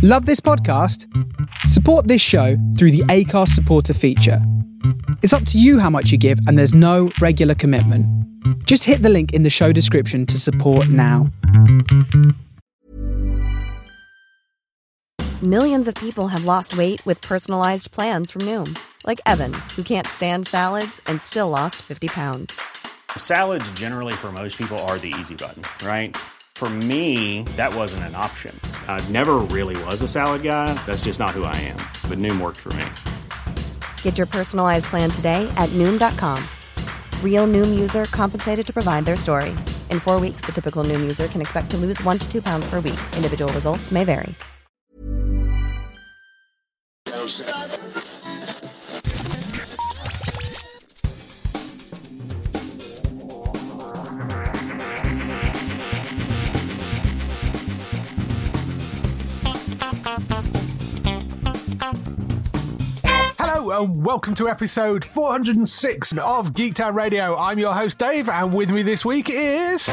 Love this podcast? Support this show through the Acast supporter feature. It's up to you how much you give, and there's no regular commitment. Just hit the link in the show description to support now. Millions of people have lost weight with personalized plans from Noom. Like Evan, who can't stand salads and still lost 50 pounds. Salads generally for most people are the easy button, right? For me, that wasn't an option. I never really was a salad guy. That's just not who I am. But Noom worked for me. Get your personalized plan today at Noom.com. Real Noom user compensated to provide their story. In 4 weeks, the typical Noom user can expect to lose 1 to 2 pounds per week. Individual results may vary. Hello and welcome to episode 406 of Geektown Radio. I'm your host Dave, and with me this week is...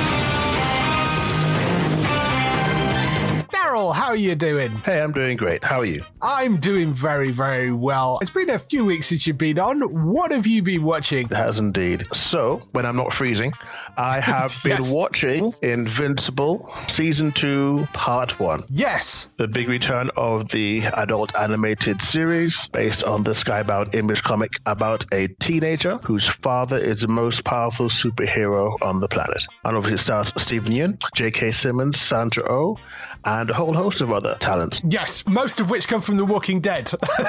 Daryl, how are you doing? Hey, I'm doing great. How are you? I'm doing very, very well. It's been a few weeks since you've been on. What have you been watching? It has indeed. So, when I'm not freezing, I have been watching Invincible Season 2, Part 1. Yes. The big return of the adult animated series based on the Skybound Image comic about a teenager whose father is the most powerful superhero on the planet. And obviously it stars Stephen Yeun, J.K. Simmons, Sandra Oh, and a whole host of other talents. Yes, most of which come from The Walking Dead.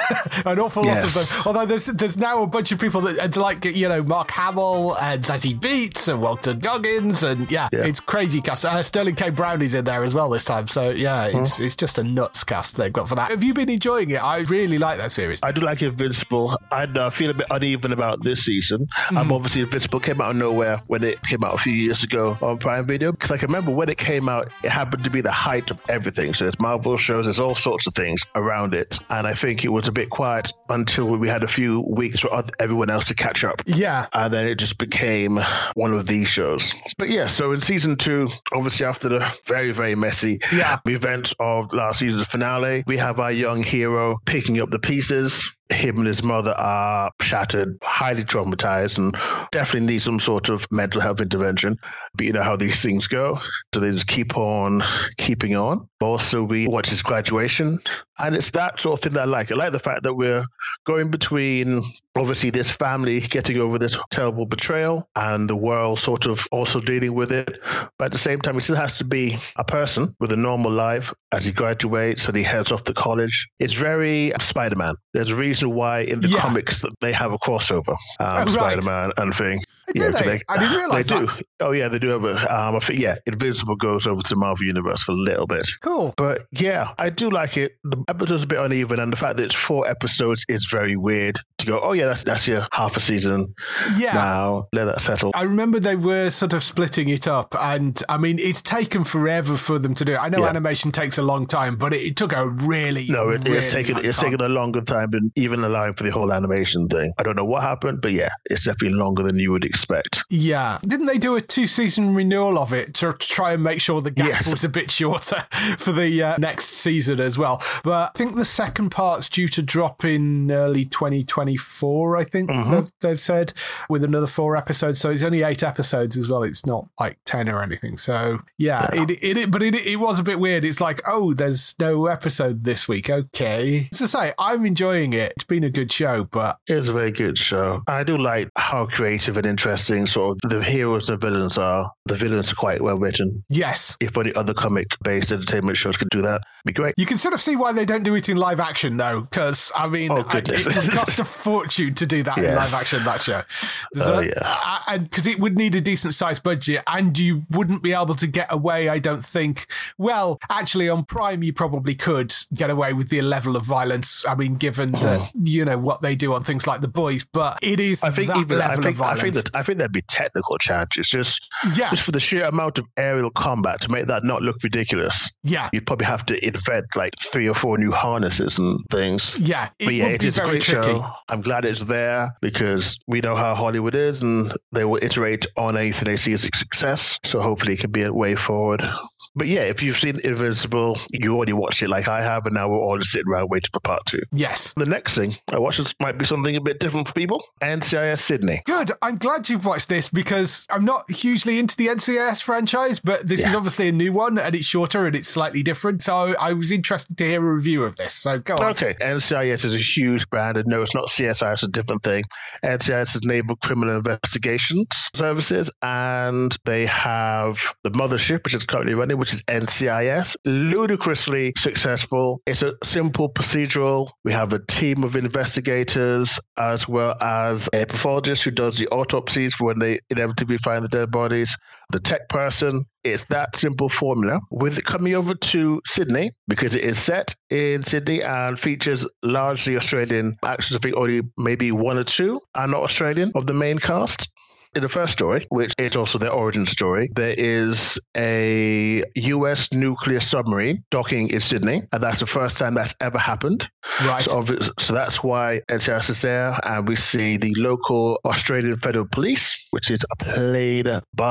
An awful lot of them. Although there's now a bunch of people that like, you know, Mark Hamill and Zazie Beetz and Walter Goggins, and it's crazy cast. Sterling K. Browney's in there as well this time. So it's just a nuts cast they've got for that. Have you been enjoying it? I really like that series. I do like Invincible. I feel a bit uneven about this season. Obviously Invincible came out of nowhere when it came out a few years ago on Prime Video, because I can remember when it came out, it happened to be the height of everything. So there's Marvel shows, there's all sorts of things around it, and I think it was a bit quiet until we had a few weeks for everyone else to catch up. Yeah. And then it just became one of these shows. But yeah, so in season 2, obviously after the very, very messy event of last season's finale, we have our young hero picking up the pieces. Him and his mother are shattered, highly traumatized, and definitely need some sort of mental health intervention. But you know how these things go. So they just keep on keeping on. Also, we watch his graduation. And it's that sort of thing that I like. I like the fact that we're going between, obviously, this family getting over this terrible betrayal and the world sort of also dealing with it. But at the same time, he still has to be a person with a normal life as he graduates and he heads off to college. It's very Spider-Man. There's a reason why in the comics that they have a crossover, Spider-Man and thing. Do they? I didn't realize they that. do. Oh yeah, they do have a Invincible goes over to the Marvel Universe for a little bit. Cool. But yeah, I do like it. The episode's a bit uneven, and the fact that it's 4 episodes is very weird to go, oh yeah, that's your half a season. Yeah. Now let that settle. I remember they were sort of splitting it up, and I mean, it's taken forever for them to do it. I know animation takes a long time, but it took a really it's taken a longer time than even allowing for the whole animation thing. I don't know what happened, but yeah, it's definitely longer than you would expect. Yeah. Didn't they do a 2-season renewal of it to try and make sure the gap was a bit shorter for the next season as well? But I think the second part's due to drop in early 2024, I think they've said, with another 4 episodes. So it's only 8 episodes as well. It's not like 10 or anything. So it was a bit weird. It's like, oh, there's no episode this week. Okay. As I say, I'm enjoying it. It's been a good show, but... It's a very good show. I do like how creative and interesting sort of the heroes and villains are. The villains are quite well written. Yes. If only other comic-based entertainment shows could do that, it'd be great. You can sort of see why they don't do it in live action, though, because, I mean, it would cost a fortune to do that in live action, that show. And because it would need a decent-sized budget, and you wouldn't be able to get away, I don't think. Well, actually, on Prime, you probably could get away with the level of violence. I mean, given that, you know, what they do on things like The Boys, but it is level of violence. I think there'd be technical challenges, just for the sheer amount of aerial combat to make that not look ridiculous. Yeah. You'd probably have to invent like 3 or 4 new harnesses and things. Yeah. It is a great show. I'm glad it's there because we know how Hollywood is and they will iterate on anything they see as a success. So hopefully it can be a way forward. But yeah, if you've seen Invincible, you already watched it like I have, and now we're all just sitting around waiting for part 2. Yes. The next thing I watched, this might be something a bit different for people. NCIS Sydney. Good. I'm glad you've watched this because I'm not hugely into the NCIS franchise, but this is obviously a new one and it's shorter and it's slightly different. So I was interested to hear a review of this. So go on. Okay. NCIS is a huge brand, and no, it's not CSI, it's a different thing. NCIS is Naval Criminal Investigations Services, and they have the mothership, which is currently running, which is NCIS. Ludicrously successful. It's a simple procedural. We have a team of investigators as well as a pathologist who does the autopsies for when they inevitably find the dead bodies, the tech person. It's that simple formula. With it coming over to Sydney, because it is set in Sydney and features largely Australian actors, I think only maybe 1 or 2 are not Australian of the main cast. In the first story, which is also their origin story, there is a US nuclear submarine docking in Sydney, and that's the first time that's ever happened. Right. So that's why NCIS is there, and we see the local Australian Federal Police, which is played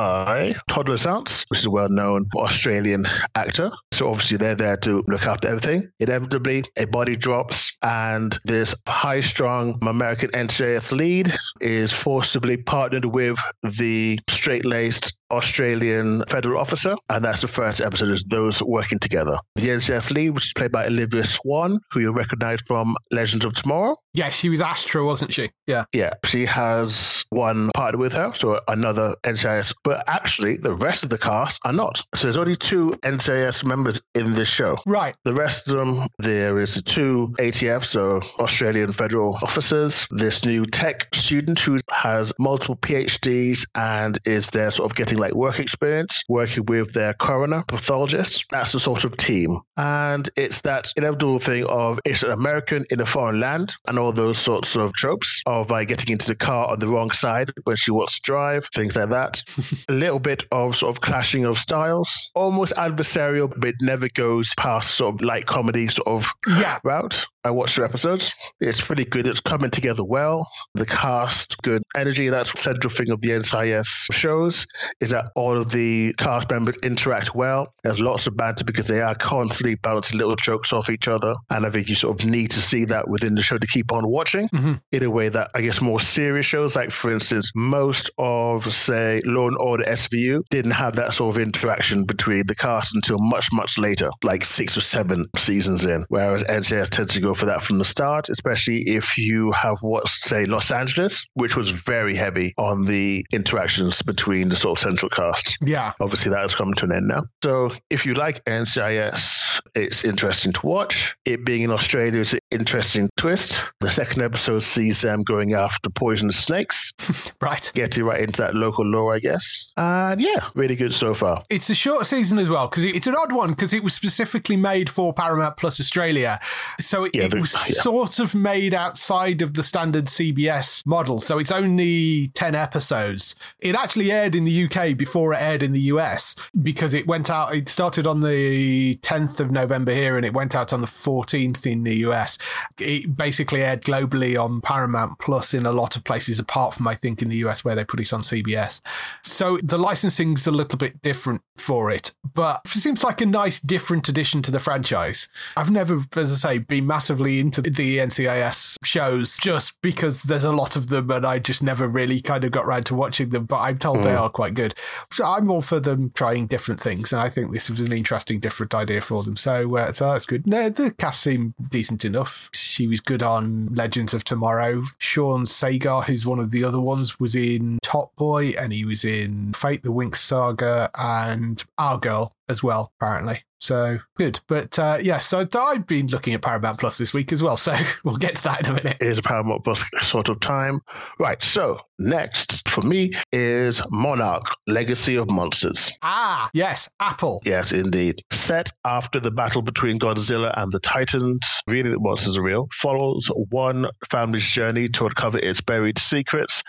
by Todd Lasance, which is a well-known Australian actor. So obviously they're there to look after everything. Inevitably, a body drops, and this high-strung American NCIS lead is forcibly partnered with the straight-laced Australian federal officer, and that's the first episode, is those working together. The NCIS lead, which is played by Olivia Swan, who you'll recognize from Legends of Tomorrow. Yeah, she was Astra, wasn't she? Yeah. Yeah, she has one partner with her, so another NCIS, but actually the rest of the cast are not. So there's only 2 NCIS members in this show. Right. The rest of them, there is 2 ATF, so Australian federal officers, this new tech student who has multiple PhDs and is there sort of getting like work experience, working with their coroner pathologist. That's the sort of team. And it's that inevitable thing of it's an American in a foreign land and all those sorts of tropes of getting into the car on the wrong side when she wants to drive, things like that. A little bit of sort of clashing of styles, almost adversarial, but it never goes past sort of light comedy sort of route. I watched the episodes. It's pretty good. It's coming together well. The cast, good energy. That's the central thing of the NCIS shows, is that all of the cast members interact well. There's lots of banter because they are constantly bouncing little jokes off each other. And I think you sort of need to see that within the show to keep on watching in a way that, I guess, more serious shows, like, for instance, most of, say, Law & Order SVU didn't have that sort of interaction between the cast until much, much later, like 6 or 7 seasons in, whereas NCIS tends to go for that from the start, especially if you have what's, say, Los Angeles, which was very heavy on the interactions between the sort of central cast. Yeah. Obviously, that has come to an end now. So if you like NCIS, it's interesting to watch. It being in Australia is an interesting twist. The second episode sees them going after poisonous snakes. Right. Getting right into that local lore, I guess. And yeah, really good so far. It's a short season as well, because it's an odd one, because it was specifically made for Paramount Plus Australia. So it was sort of made outside of the standard CBS model. So it's only 10 episodes. It actually aired in the UK before it aired in the US, because it started on the 10th of November here and it went out on the 14th in the US. It basically aired globally on Paramount Plus in a lot of places, apart from, I think, in the US where they put it on CBS. So the licensing's a little bit different for it, but it seems like a nice different addition to the franchise. I've never, as I say, been massively into the NCIS shows just because there's a lot of them and I just never really kind of got around to watching them, but I'm told they are quite good. So I'm all for them trying different things, and I think this was an interesting, different idea for them. So that's good. No, the cast seemed decent enough. She was good on Legends of Tomorrow. Sean Sagar, who's one of the other ones, was in Top Boy, and he was in Fate the Winx Saga and Our Girl as well, apparently. So good. But so I've been looking at Paramount Plus this week as well. So we'll get to that in a minute. It is a Paramount Plus sort of time. Right. So next for me is Monarch, Legacy of Monsters. Ah, yes. Apple. Yes, indeed. Set after the battle between Godzilla and the Titans, really the monsters are real, follows one family's journey to uncover its buried secrets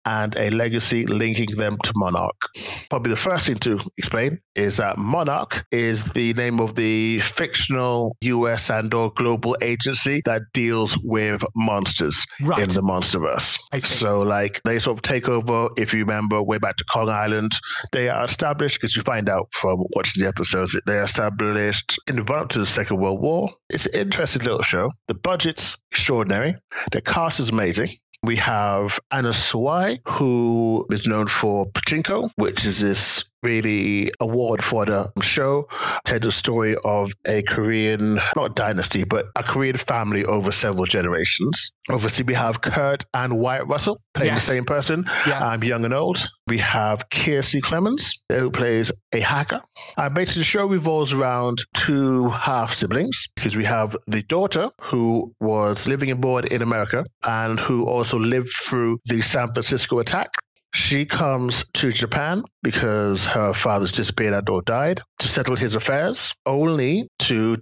and a legacy linking them to Monarch. Probably the first thing to explain is that Monarch is the name of the fictional US and/or global agency that deals with monsters in the Monsterverse. So, like, they sort of take over, if you remember, way back to Kong Island. They are established, because you find out from watching the episodes, that they are established in the run-up to the Second World War. It's an interesting little show. The budget's extraordinary. The cast is amazing. We have Anna Sawai, who is known for Pachinko, which is this really award for the show. Tells the story of a Korean, not dynasty, but a Korean family over several generations. Obviously, we have Kurt and Wyatt Russell playing the same person, young and old. We have Kiersey Clemens, who plays a hacker. Basically, the show revolves around two half-siblings, because we have the daughter, who was living and born in America, and who also lived through the San Francisco attack. She comes to Japan because her father's disappeared or died to settle his affairs, only to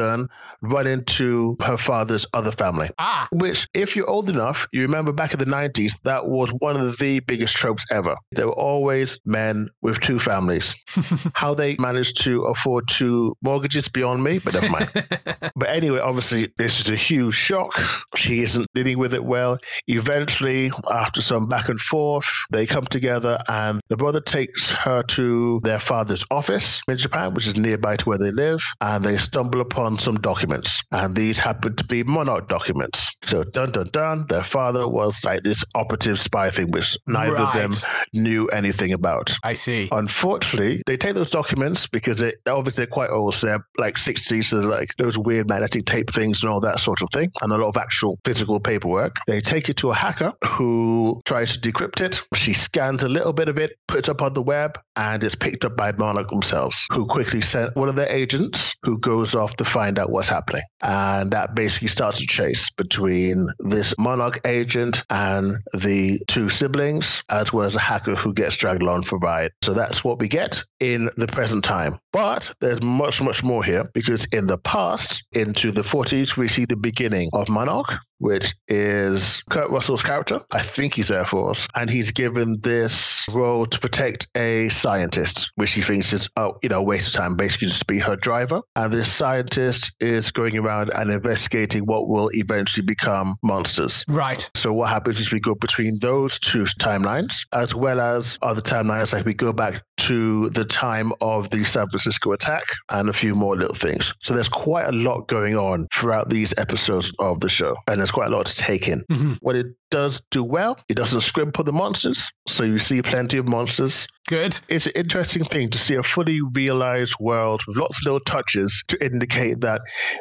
run into her father's other family. Which, if you're old enough, you remember back in the 90s, that was one of the biggest tropes ever. There were always men with two families. How they managed to afford two mortgages beyond me, but never mind. But anyway, obviously, this is a huge shock. She isn't dealing with it well. Eventually, after some back and forth, they come together, and the brother takes her to their father's office in Japan, which is nearby to where they live, and they stumble upon some documents. And these happen to be Monarch documents. So, their father was like this operative spy thing, which neither of them knew anything about. I see. Unfortunately, they take those documents because they're quite old. So they're like 60s, so like those weird magnetic tape things and all that sort of thing, and a lot of actual physical paperwork. They take it to a hacker who tries to decrypt it. She scans a little bit of it, puts it up on the web, and it's picked up by Monarch themselves, who quickly sent one of their agents who goes off to find out what's happening. And that basically starts a chase between this Monarch agent and the two siblings, as well as a hacker who gets dragged along for a ride. So that's what we get in the present time. But there's much, much more here, because in the past, into the 40s, we see the beginning of Monarch, which is Kurt Russell's character. I think he's Air Force. And he's given this role to protect a scientist, which he thinks is a waste of time, basically just to be her driver. And this scientist is going around and investigating what will eventually become monsters. Right. So what happens is we go between those two timelines, as well as other timelines, like we go back to the time of the San Francisco attack and a few more little things. So there's quite a lot going on throughout these episodes of the show, and there's quite a lot to take in. What it does do well, it doesn't scrimp on the monsters, so you see plenty of monsters. Good. It's an interesting thing to see a fully realized world with lots of little touches to indicate that,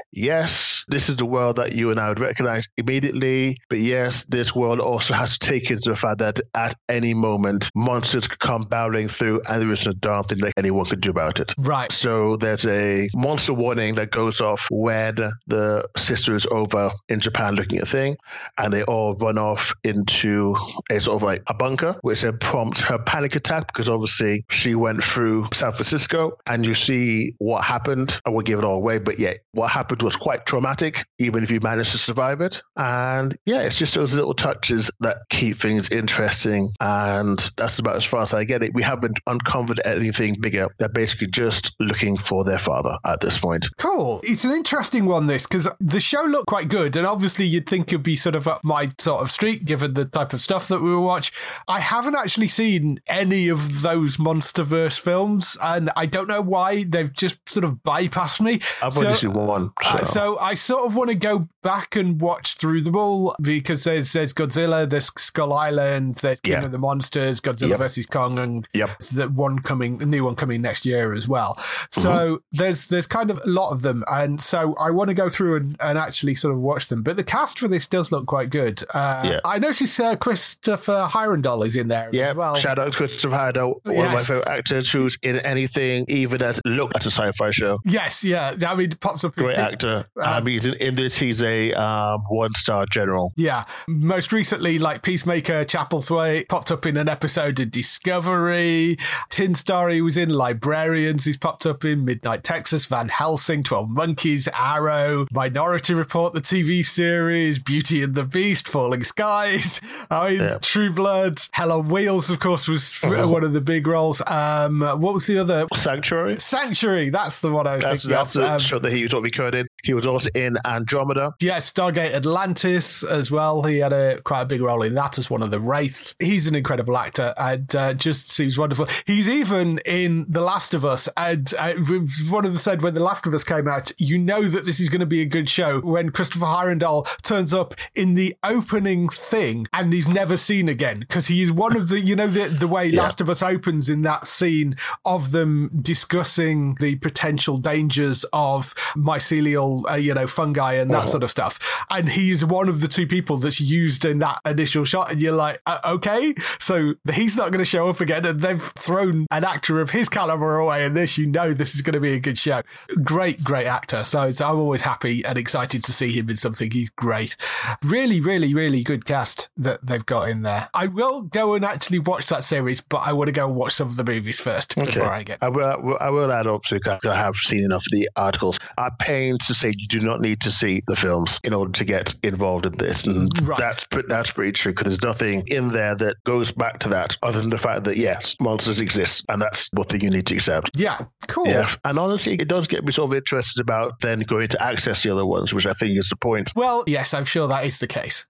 yes, this is the world that you and I would recognize immediately, but yes, this world also has to take into the fact that at any moment, monsters could come barreling through and there isn't a darn thing that anyone could do about it. Right. So there's a monster warning that goes off when the sister is over in Japan looking at a thing, and they all run off into a sort of like a bunker, which then prompts her panic attack, because obviously she went through San Francisco, and you see what happened. I won't give it all away, but yeah, what happened was quite traumatic, even if you managed to survive it. And yeah, it's just those little touches that keep things interesting, and that's about as far as I get it. We haven't uncovered anything bigger. They're basically just looking for their father at this point. Cool. It's an interesting one, this, because the show looked quite good, and obviously you'd think it'd be sort of up my sort of street, given the type of stuff that we will watch. I haven't actually seen any of those Monsterverse films, and I don't know why. They've just sort of bypassed me. I've only seen one. So I sort of want to go back and watch through them all, because there's Godzilla, there's Skull Island, there's King of the Monsters, Godzilla versus Kong, and the new one coming next year as well. So there's kind of a lot of them, and so I want to go through and actually sort of watch them. But the cast for this does look quite good. I noticed Christopher Heyerdahl is in there as well. Shout out to Christopher Heyerdahl, one of my favorite actors, who's in anything even as look at a sci-fi show. Yes, yeah. I mean, it pops up. Great actor. He's in this. He's a one-star general. Yeah. Most recently, like Peacemaker, Chapelthwaite, popped up in an episode of Discovery. Tin Star, he was in Librarians. He's popped up in Midnight Texas, Van Helsing, 12 Monkeys, Arrow, Minority Report, the TV series. series, Beauty and the Beast, Falling Skies, True Blood, Hell on Wheels, of course, was one of the big roles. What was the other? Sanctuary, that's the one I was thinking of. That's the show that he was recorded in. He was also in Andromeda. Yeah, Stargate Atlantis as well. He had quite a big role in that as one of the Wraiths. He's an incredible actor and just seems wonderful. He's even in The Last of Us, and one of them said when The Last of Us came out, you know that this is going to be a good show when Christopher Heyerdahl turns up in the opening thing and he's never seen again, because he is one of the, the way Last of Us opens in that scene of them discussing the potential dangers of mycelial, fungi and that sort of stuff. And he is one of the two people that's used in that initial shot. And you're like, okay, so he's not going to show up again. And they've thrown an actor of his caliber away in this. This is going to be a good show. Great actor. So I'm always happy and excited to see him in something. He's great. Really, really, really good cast that they've got in there. I will go and actually watch that series, but I want to go and watch some of the movies first before I get. I will add up to, because I have seen enough of the articles. I'm paying to say you do not need to see the films in order to get involved in this, and that's pretty true, because there's nothing in there that goes back to that other than the fact that yes, monsters exist, and that's one thing you need to accept. Yeah, cool. Yeah, and honestly, it does get me sort of interested about then going to access the other ones, which I think is the point. Well, yes, I'm sure that is the case.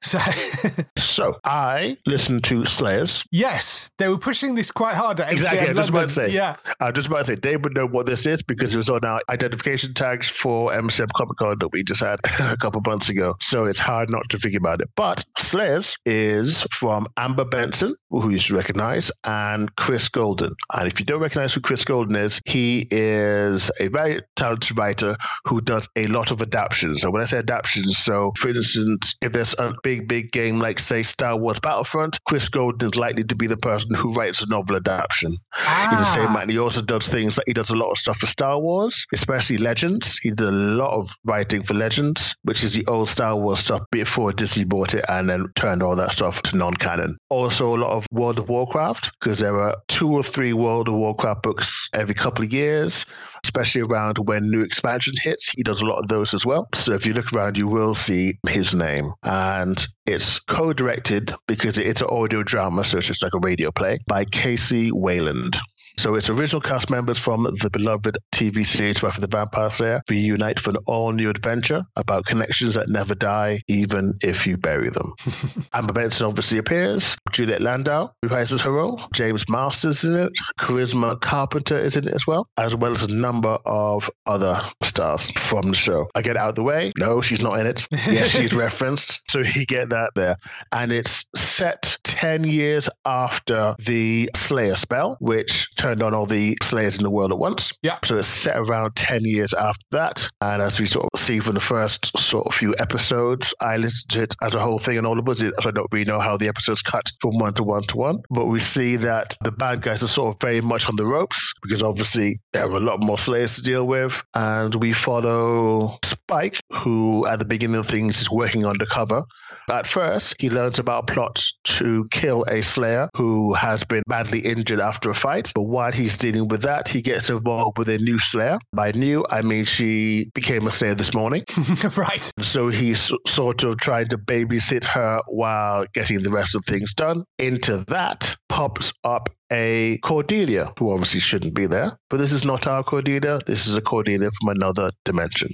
So I listened to Slayers. Yes, they were pushing this quite hard at exactly. MCM I was just London. about to say they would know what this is because it was on our identification tags for MCM Comic Con that we just had a couple of months ago. So it's hard not to think about it. But Slayers is from Amber Benson, who you should recognize, and Chris Golden. And if you don't recognize who Chris Golden is, he is a very talented writer who does a lot of adaptions. And when I say adaptions, so for instance, if there's a big game like, say, Star Wars Battlefront, Chris Golden is likely to be the person who writes a novel adaptation. He's the same man. He also does things like he does a lot of stuff for Star Wars, especially Legends. He did a lot of writing for Legends, which is the old Star Wars stuff before Disney bought it and then turned all that stuff to non-canon. Also a lot of World of Warcraft, because there are 2 or 3 World of Warcraft books every couple of years, especially around when new expansion hits. He does a lot of those as well. So if you look around, you will see his name. And it's co-directed, because it's an audio drama, so it's just like a radio play, by Casey Wayland. So its original cast members from the beloved TV series Buffy the Vampire Slayer reunite for an all-new adventure about connections that never die, even if you bury them. Amber Benson obviously appears. Juliet Landau reprises her role. James Masters is in it. Charisma Carpenter is in it as well as a number of other stars from the show. I get it out of the way. No, she's not in it. Yes, she's referenced. So you get that there. And it's set 10 years after the Slayer spell, which turned on all the Slayers in the world at once. Yeah. So it's set around 10 years after that. And as we sort of see from the first sort of few episodes, I listened to it as a whole thing and all of us. I don't really know how the episodes cut from one to one to one. But we see that the bad guys are sort of very much on the ropes, because obviously there are a lot more Slayers to deal with. And we follow Spike, who at the beginning of things is working undercover. At first, he learns about a plot to kill a Slayer who has been badly injured after a fight. But while he's dealing with that, he gets involved with a new Slayer. By new, I mean she became a Slayer this morning. Right. So he's sort of trying to babysit her while getting the rest of things done. Into that pops up a Cordelia, who obviously shouldn't be there. But this is not our Cordelia. This is a Cordelia from another dimension.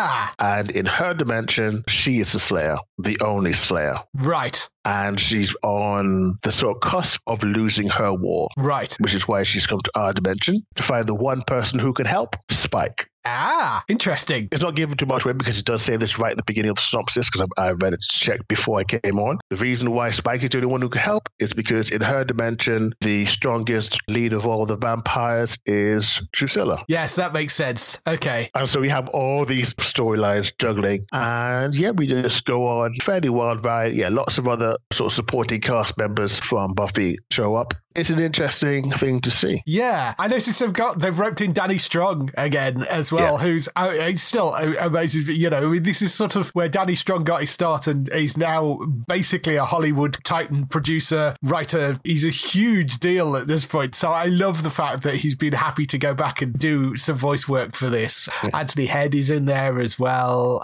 And in her dimension, she is the Slayer, the only Slayer. Right. And she's on the sort of cusp of losing her war. Right. Which is why she's come to our dimension to find the one person who can help, Spike. Interesting. It's not given too much away because it does say this right at the beginning of the synopsis, because I read it to check before I came on. The reason why Spike is the only one who can help is because in her dimension, the strongest leader of all the vampires is Drusilla. Yes, that makes sense. Okay. And so we have all these storylines juggling. And yeah, we just go on fairly wild ride. Yeah, lots of other sort of supporting cast members from Buffy show up. It's an interesting thing to see. Yeah. I noticed they've roped in Danny Strong again as well, who's still amazing. You know, I mean, this is sort of where Danny Strong got his start, and he's now basically a Hollywood titan, producer, writer. He's a huge deal at this point. So I love the fact that he's been happy to go back and do some voice work for this. Anthony Head is in there as well.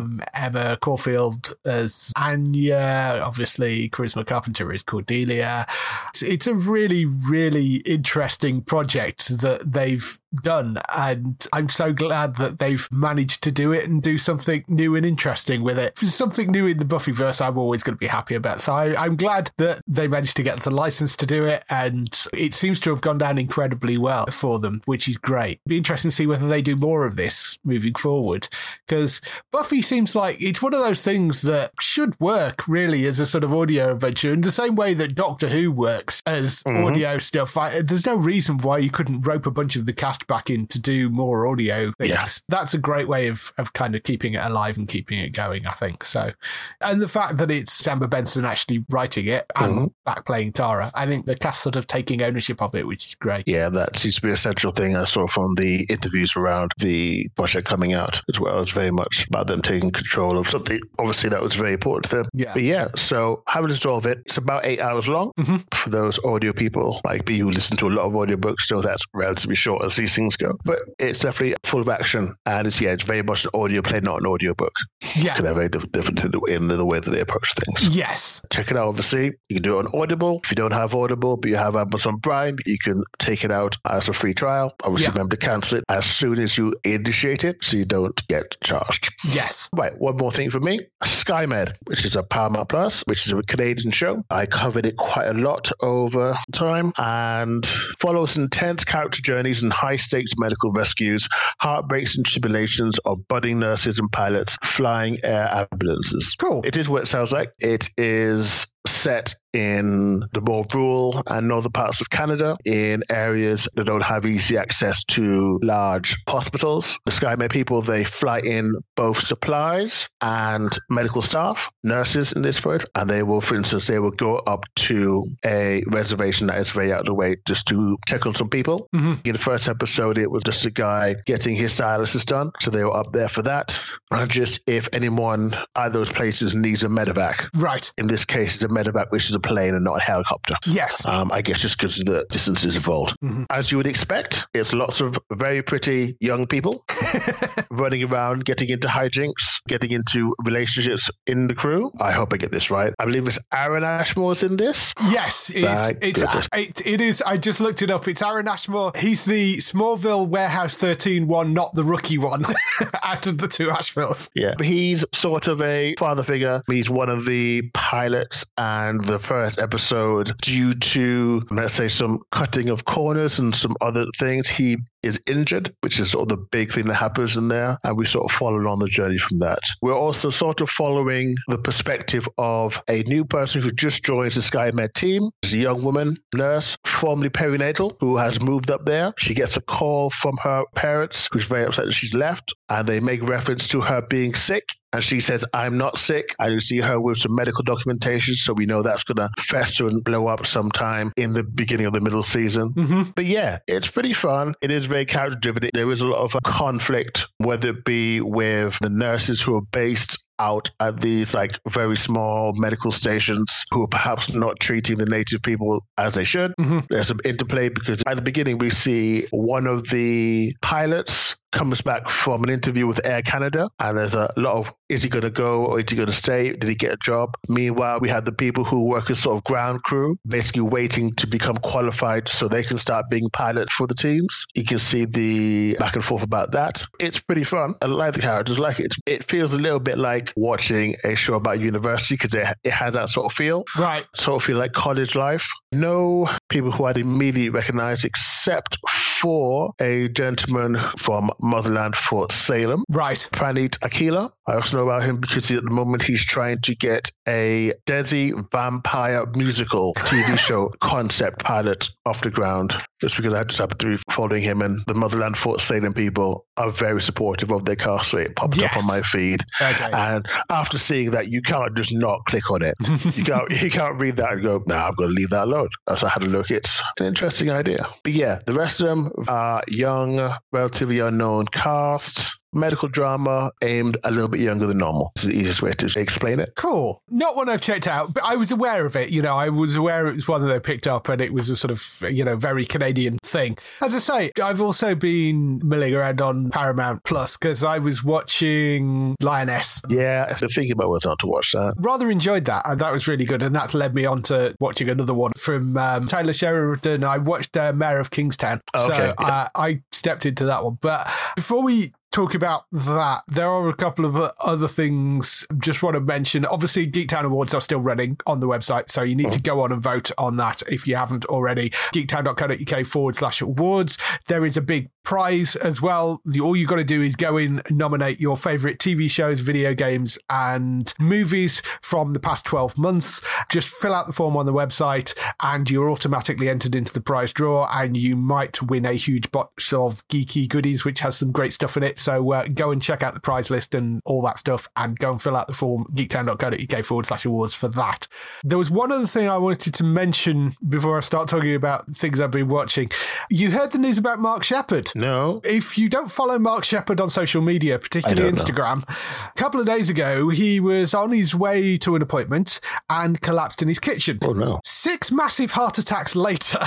Emma Caulfield as Anya. Obviously, Charisma Carpenter is Cordelia. It's a really, really interesting project that they've done, and I'm so glad that they've managed to do it and do something new and interesting with it. If there's something new in the Buffyverse, I'm always going to be happy about. So I'm glad that they managed to get the license to do it, and it seems to have gone down incredibly well for them, which is great. It'd be interesting to see whether they do more of this moving forward, because Buffy seems like it's one of those things that should work really as a sort of audio adventure in the same way that Doctor Who works as audio stuff. There's no reason why you couldn't rope a bunch of the cast back in to do more audio things. Yeah. That's a great way of kind of keeping it alive and keeping it going, I think. So, and the fact that it's Amber Benson actually writing it and back playing Tara, I think the cast sort of taking ownership of it, which is great. Yeah, that seems to be a central thing I saw from the interviews around the project coming out as well. It's very much about them taking control of something. Obviously, that was very important to them. Yeah. But yeah, so having listened to all of it, it's about 8 hours long. For those audio people like me who listen to a lot of audiobooks, still that's relatively short as these things go. But it's definitely full of action, and it's very much an audio play, not an audio book. Yeah. Because they're very different in the way that they approach things. Yes. Check it out, obviously. You can do it on Audible. If you don't have Audible, but you have Amazon Prime, you can take it out as a free trial. Obviously, remember to cancel it as soon as you initiate it so you don't get charged. Yes. Right, one more thing for me. SkyMed, which is a Paramount Plus, which is a Canadian show. I covered it quite a lot over time and follows intense character journeys and high-stakes medical rescues, heartbreaks and tribulations of budding nurses and pilots flying air ambulances. Cool. It is what it sounds like. It is set in the more rural and northern parts of Canada, in areas that don't have easy access to large hospitals. The SkyMed people, they fly in both supplies and medical staff, nurses in this point, and they will, for instance, they will go up to a reservation that is very out of the way just to check on some people. In the first episode, it was just a guy getting his dialysis done, so they were up there for that. And just if anyone at those places needs a medevac. Right. In this case, it's a medevac, which is a plane and not a helicopter. Yes. I guess just because the distances involved. As you would expect, it's lots of very pretty young people running around, getting into hijinks, getting into relationships in the crew. I hope I get this right. I believe it's Aaron Ashmore's in this. Yes, it is. I just looked it up. It's Aaron Ashmore. He's the Smallville Warehouse 13 one, not the rookie one out of the two Ashvilles. Yeah, but he's sort of a father figure. He's one of the pilots, and the first episode, due to, let's say, some cutting of corners and some other things, he is injured, which is sort of the big thing that happens in there, and we sort of follow on the journey from that. We're also sort of following the perspective of a new person who just joins the SkyMed team. She's a young woman, nurse, formerly perinatal, who has moved up there. She gets a call from her parents, who's very upset that she's left, and they make reference to her being sick. And she says, I'm not sick. I do see her with some medical documentation, so we know that's going to fester and blow up sometime in the beginning of the middle season. But yeah, it's pretty fun. It is very character-driven. There is a lot of conflict, whether it be with the nurses who are based out at these like very small medical stations who are perhaps not treating the native people as they should. There's some interplay because at the beginning we see one of the pilots comes back from an interview with Air Canada, and there's a lot of, is he going to go or is he going to stay? Did he get a job? Meanwhile, we have the people who work as sort of ground crew, basically waiting to become qualified so they can start being pilots for the teams. You can see the back and forth about that. It's pretty fun. I like the characters, like it. It feels a little bit like watching a show about university because it has that sort of feel. Right. Sort of feel like college life. No people who I'd immediately recognize except for a gentleman from Motherland Fort Salem. Right. Pranit Akila. I also know about him because at the moment he's trying to get a Desi vampire musical TV show concept pilot off the ground. Just because I just happen to be following him, and the Motherland Fort Salem people are very supportive of their cast, so it popped up on my feed. Okay. And after seeing that, you can't just not click on it. You can't read that and go, I'm going to leave that alone. So I had a look. It's an interesting idea. But yeah, the rest of them are young, relatively unknown cast. Medical drama aimed a little bit younger than normal. It's the easiest way to explain it. Cool. Not one I've checked out, but I was aware of it. I was aware it was one that they picked up, and it was a sort of, very Canadian thing. As I say, I've also been milling around on Paramount Plus because I was watching Lioness. Yeah, I was thinking about whether or not to watch that. Rather enjoyed that, and that was really good, and that's led me on to watching another one from Taylor Sheridan. I watched Mayor of Kingstown, so I stepped into that one. But before we talk about that, there are a couple of other things just want to mention. Obviously, Geektown Awards are still running on the website, so you need to go on and vote on that if you haven't already. geektown.co.uk/awards. There is a big prize as well. All you got to do is go in and nominate your favourite TV shows, video games and movies from the past 12 months. Just fill out the form on the website and you're automatically entered into the prize draw, and you might win a huge box of geeky goodies which has some great stuff in it. So go and check out the prize list and all that stuff, and go and fill out the form, geektown.co.uk/awards for that. There was one other thing I wanted to mention before I start talking about things I've been watching. You heard the news about Mark Sheppard? No. If you don't follow Mark Sheppard on social media, particularly Instagram, a couple of days ago, he was on his way to an appointment and collapsed in his kitchen. Oh, no. 6 massive heart attacks later,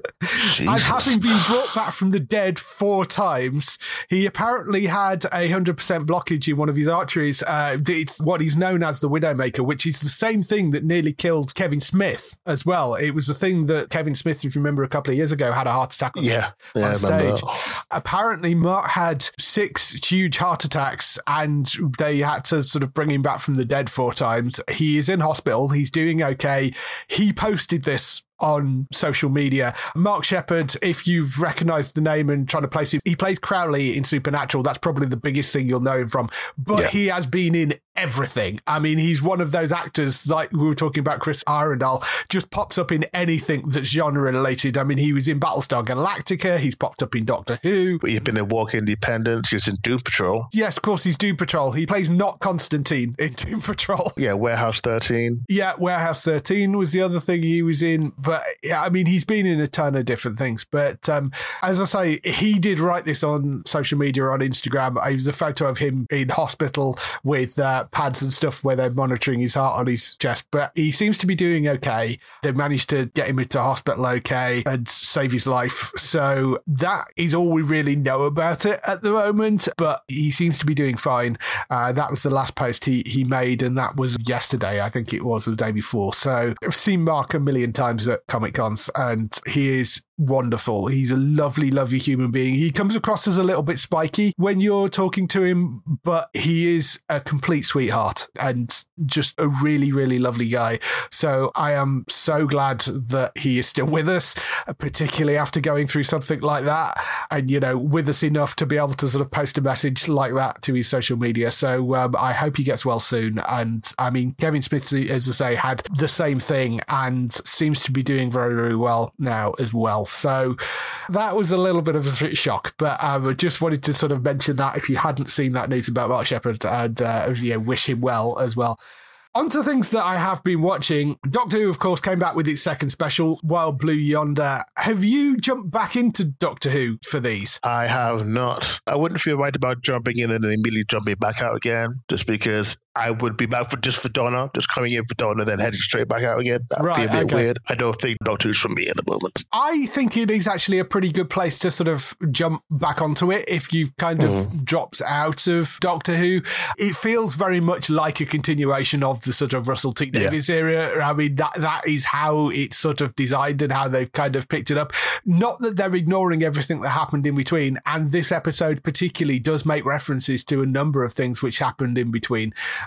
and having been brought back from the dead 4 times, he apparently had a 100% blockage in one of his arteries. It's what is known as the Widowmaker, which is the same thing that nearly killed Kevin Smith as well. It was the thing that Kevin Smith, if you remember, a couple of years ago, had a heart attack on stage. Apparently, Mark had 6 huge heart attacks, and they had to sort of bring him back from the dead 4 times. He is in hospital. He's doing okay. He posted this on social media. Mark Sheppard, if you've recognised the name and trying to place him, he plays Crowley in Supernatural. That's probably the biggest thing you'll know him from. But he has been in everything. I mean, he's one of those actors, like we were talking about Chris Arundel, just pops up in anything that's genre related. I mean, he was in Battlestar Galactica. He's popped up in Doctor Who. But he's been in Walk Independence. He was in Doom Patrol. Yes, of course, he's Doom Patrol. He plays not Constantine in Doom Patrol. Yeah, Warehouse 13. Yeah, Warehouse 13 was the other thing he was in. But yeah, I mean, he's been in a ton of different things. But as I say, he did write this on social media, on Instagram. It was a photo of him in hospital with pads and stuff where they're monitoring his heart on his chest. But he seems to be doing okay. They managed to get him into hospital okay and save his life. So that is all we really know about it at the moment. But he seems to be doing fine. That was the last post he made, and that was yesterday, I think it was, or the day before. So I've seen Mark a million times at Comic Cons, and he is wonderful. He's a lovely, lovely human being. He comes across as a little bit spiky when you're talking to him, but he is a complete sweetheart and just a really, really lovely guy. So I am so glad that he is still with us, particularly after going through something like that, and, you know, with us enough to be able to sort of post a message like that to his social media. So I hope he gets well soon. And I mean, Kevin Smith, as I say, had the same thing and seems to be doing very, very well now as well. So that was a little bit of a shock, but I just wanted to sort of mention that if you hadn't seen that news about Mark Sheppard, and wish him well as well. On to things that I have been watching. Doctor Who, of course, came back with its second special, Wild Blue Yonder. Have you jumped back into Doctor Who for these? I have not. I wouldn't feel right about jumping in and then immediately jumping back out again, just because I would be back for Donna, just coming in for Donna, then heading straight back out again. That would be a bit weird. I don't think Doctor Who's for me at the moment. I think it is actually a pretty good place to sort of jump back onto it if you've kind of dropped out of Doctor Who. It feels very much like a continuation of the sort of Russell T Davies era. I mean, that is how it's sort of designed and how they've kind of picked it up. Not that they're ignoring everything that happened in between, and this episode particularly does make references to a number of things which happened in between.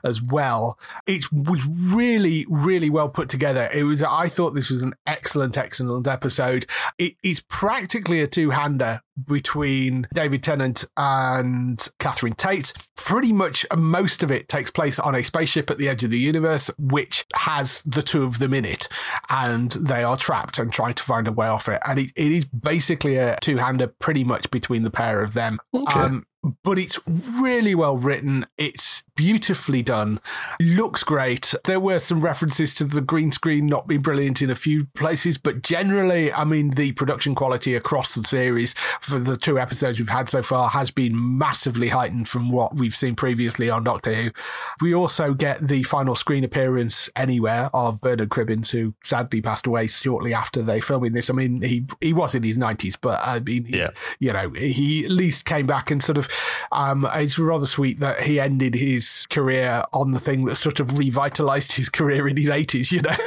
as well. It was really, really well put together. I thought this was an excellent episode. It's practically a two-hander between David Tennant and Catherine Tate. Pretty much most of it takes place on a spaceship at the edge of the universe, which has the two of them in it, and they are trapped and trying to find a way off it. And it is basically a two-hander pretty much between the pair of them. Okay. But it's really well written. It's beautifully done. Looks great. There were some references to the green screen not being brilliant in a few places, but generally, I mean, the production quality across the series for the 2 episodes we've had so far has been massively heightened from what we've seen previously on Doctor Who. We also get the final screen appearance anywhere of Bernard Cribbins, who sadly passed away shortly after they filming this. I mean, he was in his 90s, but I mean, he at least came back and sort of it's rather sweet that he ended his career on the thing that sort of revitalized his career in his 80s,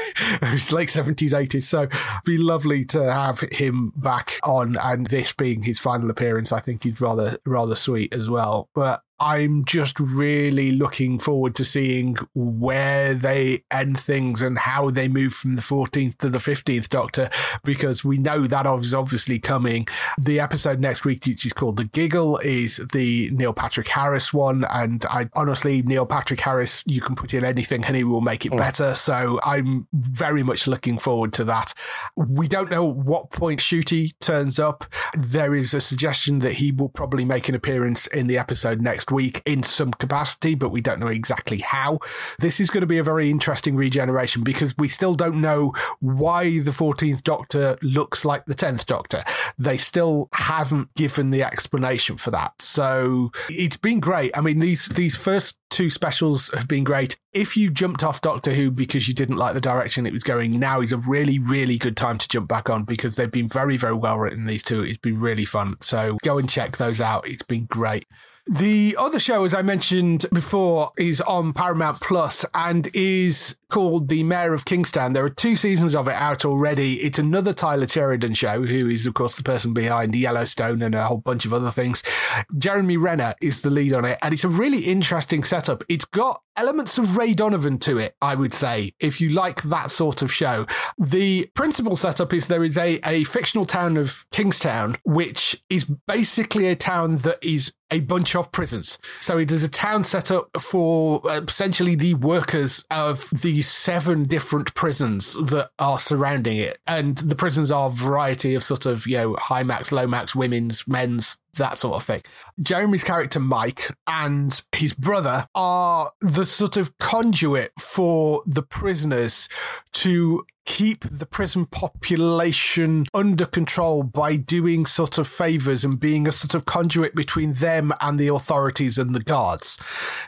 his late 70s, 80s. So it'd be lovely to have him back on, and this being his final appearance, I think he's rather sweet as well. But I'm just really looking forward to seeing where they end things and how they move from the 14th to the 15th Doctor, because we know that is obviously coming. The episode next week, which is called The Giggle, is the Neil Patrick Harris one. And honestly, Neil Patrick Harris, you can put in anything and he will make it better. So I'm very much looking forward to that. We don't know what point Ncuti turns up. There is a suggestion that he will probably make an appearance in the episode next week in some capacity, but we don't know exactly how. This is going to be a very interesting regeneration because we still don't know why the 14th Doctor looks like the 10th Doctor. They still haven't given the explanation for that. So it's been great. I mean, these first 2 specials have been great. If you jumped off Doctor Who because you didn't like the direction it was going, now is a really, really good time to jump back on because they've been very, very well written, these 2. It's been really fun. So go and check those out. It's been great. The other show, as I mentioned before, is on Paramount Plus and is called The Mayor of Kingstown. There are 2 seasons of it out already. It's another Tyler Sheridan show, who is, of course, the person behind Yellowstone and a whole bunch of other things. Jeremy Renner is the lead on it, and it's a really interesting setup. It's got elements of Ray Donovan to it, I would say, if you like that sort of show. The principal setup is there is a fictional town of Kingstown, which is basically a town that is a bunch of prisons. So it is a town set up for essentially the workers of the 7 different prisons that are surrounding it. And the prisons are a variety of sort of, high max, low max, women's, men's, that sort of thing. Jeremy's character, Mike, and his brother are the sort of conduit for the prisoners to keep the prison population under control by doing sort of favors and being a sort of conduit between them and the authorities and the guards.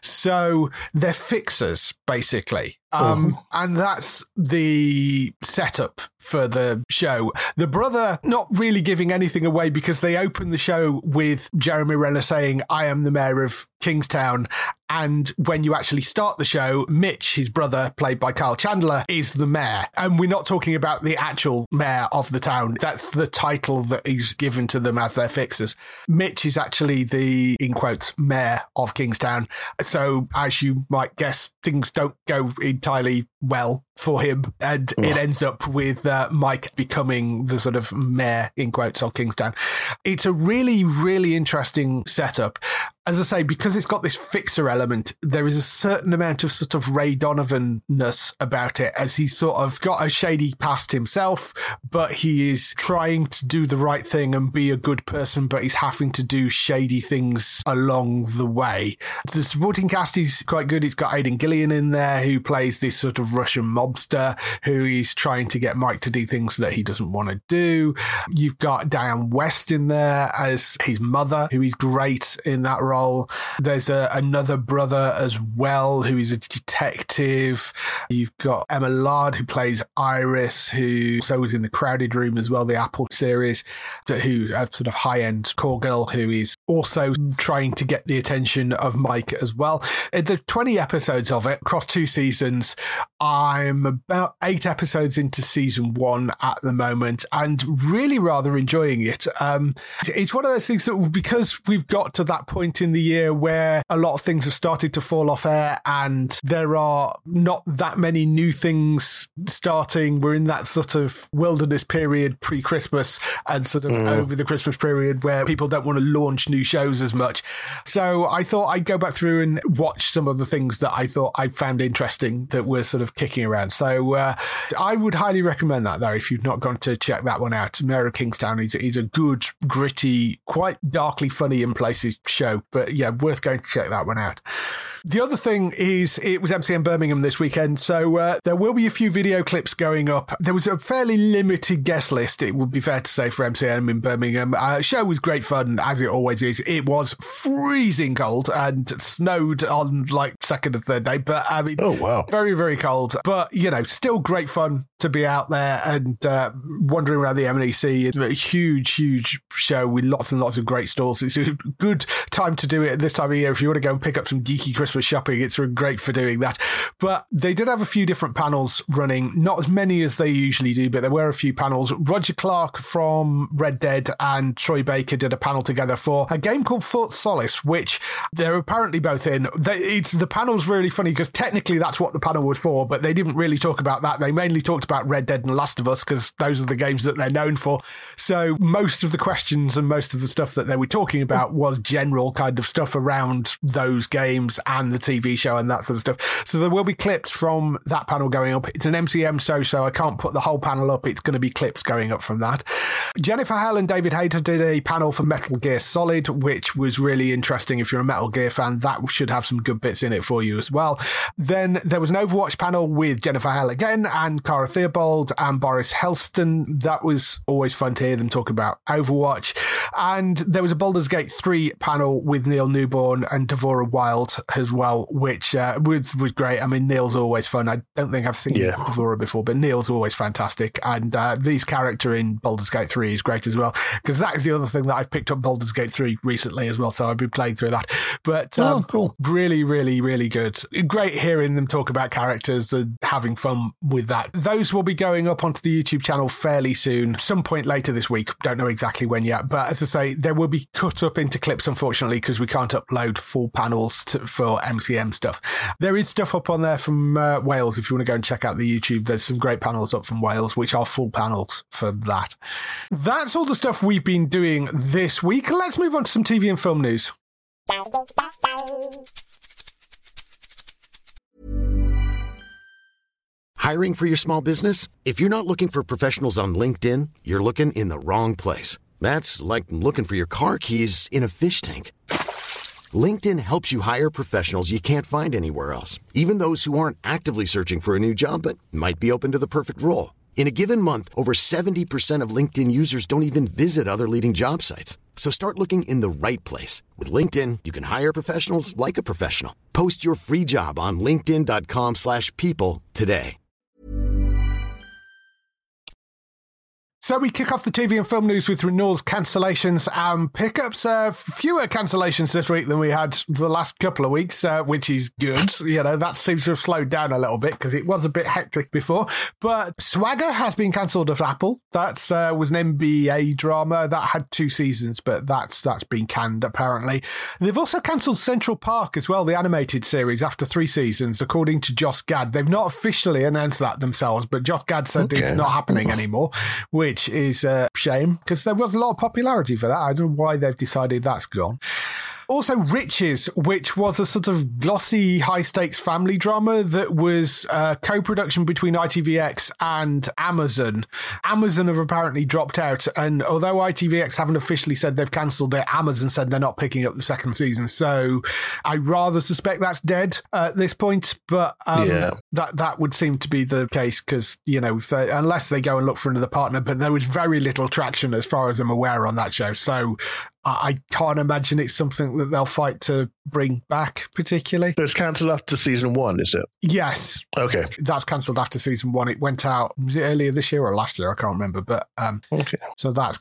So they're fixers, basically. And that's the setup for the show. The brother not really giving anything away because they open the show with Jeremy Renner saying, "I am the mayor of Kingstown." And when you actually start the show, Mitch, his brother, played by Kyle Chandler, is the mayor. And we're not talking about the actual mayor of the town. That's the title that is given to them as their fixers. Mitch is actually the, in quotes, mayor of Kingstown. So as you might guess, things don't go entirely well for him. And it ends up with Mike becoming the sort of mayor, in quotes, of Kingstown. It's a really, really interesting setup. As I say, because it's got this fixer element, there is a certain amount of sort of Ray Donovan-ness about it, as he's sort of got a shady past himself, but he is trying to do the right thing and be a good person, but he's having to do shady things along the way. The supporting cast is quite good. It's got Aidan Gillian in there, who plays this sort of Russian mobster who is trying to get Mike to do things that he doesn't want to do. You've got Diane West in there as his mother, who is great in that role. There's another brother as well who is a detective. You've got Emma Lard, who plays Iris, who also was in The Crowded Room as well, the Apple series, who a sort of high-end call girl who is also trying to get the attention of Mike as well. The 20 episodes of it across 2 seasons I'm about 8 episodes into season 1 at the moment and really rather enjoying it. It's one of those things that, because we've got to that point in the year where a lot of things have started to fall off air and there are not that many new things starting. We're in that sort of wilderness period pre-Christmas and sort of over the Christmas period where people don't want to launch new shows as much. So I thought I'd go back through and watch some of the things that I thought I found interesting that were sort of kicking around. So I would highly recommend that, though, if you've not gone to check that one out. Mayor of Kingstown is a good, gritty, quite darkly funny in places show. But yeah, worth going to check that one out. The other thing is it was MCM Birmingham this weekend, so there will be a few video clips going up. There was a fairly limited guest list, it would be fair to say, for MCM in Birmingham. Show was great fun, as it always is. It was freezing cold and snowed on like second and third day, but I mean, very, very cold. But, you know, still great fun to be out there and wandering around the M&EC. It's a huge, huge show with lots and lots of great stalls. It's a good time to do it at this time of year. If you want to go and pick up some geeky Christmas shopping, it's great for doing that. But they did have a few different panels running, not as many as they usually do, but there were a few panels. Roger Clark from Red Dead and Troy Baker did a panel together for a game called Fort Solis, which they're apparently both in. The panel's really funny because technically that's what the panel was for, but they didn't really talk about that. They mainly talked about Red Dead and Last of Us because those are the games that they're known for. So most of the questions and most of the stuff that they were talking about was general kind of stuff around those games and the TV show and that sort of stuff. So there will be clips from that panel going up. It's an MCM show, so I can't put the whole panel up. It's going to be clips going up from that. Jennifer Hale and David Hayter did a panel for Metal Gear Solid, which was really interesting. If you're a Metal Gear fan, that should have some good bits in it for you as well. Then there was an Overwatch panel with Jennifer Hale again and Cara Theobald and Boris Helston. That was always fun to hear them talk about Overwatch. And there was a Baldur's Gate 3 panel with Neil Newborn and Devora Wild as well, which was great. I mean, Neil's always fun. I don't think I've seen Devora before, but Neil's always fantastic. And V's character in Baldur's Gate 3 is great as well, because that is the other thing that I've picked up Baldur's Gate 3 recently as well, so I've been playing through that. But cool. Really, really, really good. Great hearing them talk about characters and having fun with that. Those will be going up onto the YouTube channel fairly soon, some point later this week. Don't know exactly when yet, but as I say, they will be cut up into clips, unfortunately, because we can't upload full panels for MCM stuff. There is stuff up on there from Wales. If you want to go and check out the YouTube, there's some great panels up from Wales, which are full panels for that. That's all the stuff we've been doing this week. Let's move on to some TV and film news. Hiring for your small business? If you're not looking for professionals on LinkedIn, you're looking in the wrong place. That's like looking for your car keys in a fish tank. LinkedIn helps you hire professionals you can't find anywhere else, even those who aren't actively searching for a new job but might be open to the perfect role. In a given month, over 70% of LinkedIn users don't even visit other leading job sites. So start looking in the right place. With LinkedIn, you can hire professionals like a professional. Post your free job on linkedin.com/people today. So we kick off the TV and film news with renewals, cancellations and pickups. Fewer cancellations this week than we had the last couple of weeks, which is good. You know, that seems to have slowed down a little bit because it was a bit hectic before. But Swagger has been cancelled at Apple. That was an NBA drama that had 2 seasons, but that's been canned apparently. They've also cancelled Central Park as well, the animated series, after 3 seasons, according to Josh Gad. They've not officially announced that themselves, but Josh Gad said it's not happening anymore, which is a shame because there was a lot of popularity for that. I don't know why they've decided that's gone. Also, Riches, which was a sort of glossy, high-stakes family drama that was a co-production between ITVX and Amazon. Amazon have apparently dropped out, and although ITVX haven't officially said they've cancelled it, Amazon said they're not picking up the second season. So I rather suspect that's dead at this point, but that would seem to be the case because, you know, unless they go and look for another partner, but there was very little traction as far as I'm aware on that show. So I can't imagine it's something that they'll fight to bring back particularly. So it's cancelled after season 1, is it? Yes. Okay. That's cancelled after season 1. It went out, was it earlier this year or last year? I can't remember, but okay. So that's gone.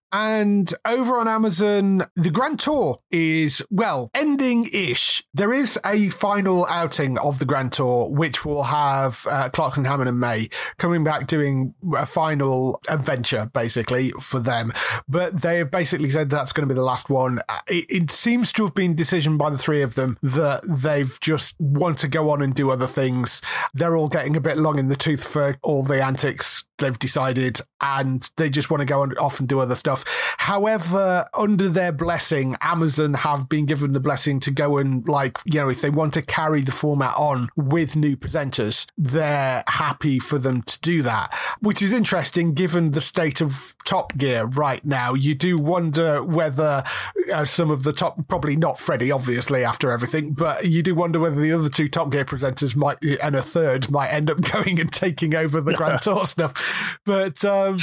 And over on Amazon, the Grand Tour is, well, ending-ish. There is a final outing of the Grand Tour, which will have Clarkson, Hammond and May coming back doing a final adventure, basically, for them. But they have basically said that's going to be the last one. It seems to have been decision by the three of them that they've just want to go on and do other things. They're all getting a bit long in the tooth for all the antics they've decided, and they just want to go off and do other stuff. However, under their blessing, Amazon have been given the blessing to go and, like, you know, if they want to carry the format on with new presenters, they're happy for them to do that, which is interesting given the state of Top Gear right now. You do wonder whether some of the top, probably not Freddie, obviously, after everything, but you do wonder whether the other two Top Gear presenters might, and a third, might end up going and taking over the Grand Tour stuff. But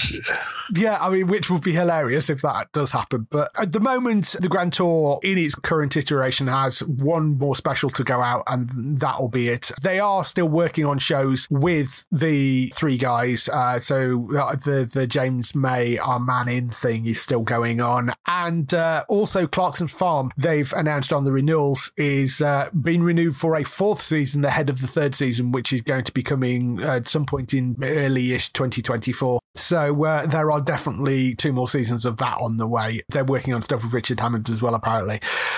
yeah, I mean, which would be hilarious if that does happen. But at the moment, the Grand Tour in its current iteration has one more special to go out, and that'll be it. They are still working on shows with the three guys. So the James May, our man in thing is still going on. And also Clarkson Farm, they've announced on the renewals, is being renewed for a fourth season ahead of the third season, which is going to be coming at some point in early-ish 2024. So there are definitely 2 more seasons of that on the way. They're working on stuff with Richard Hammond as well, apparently.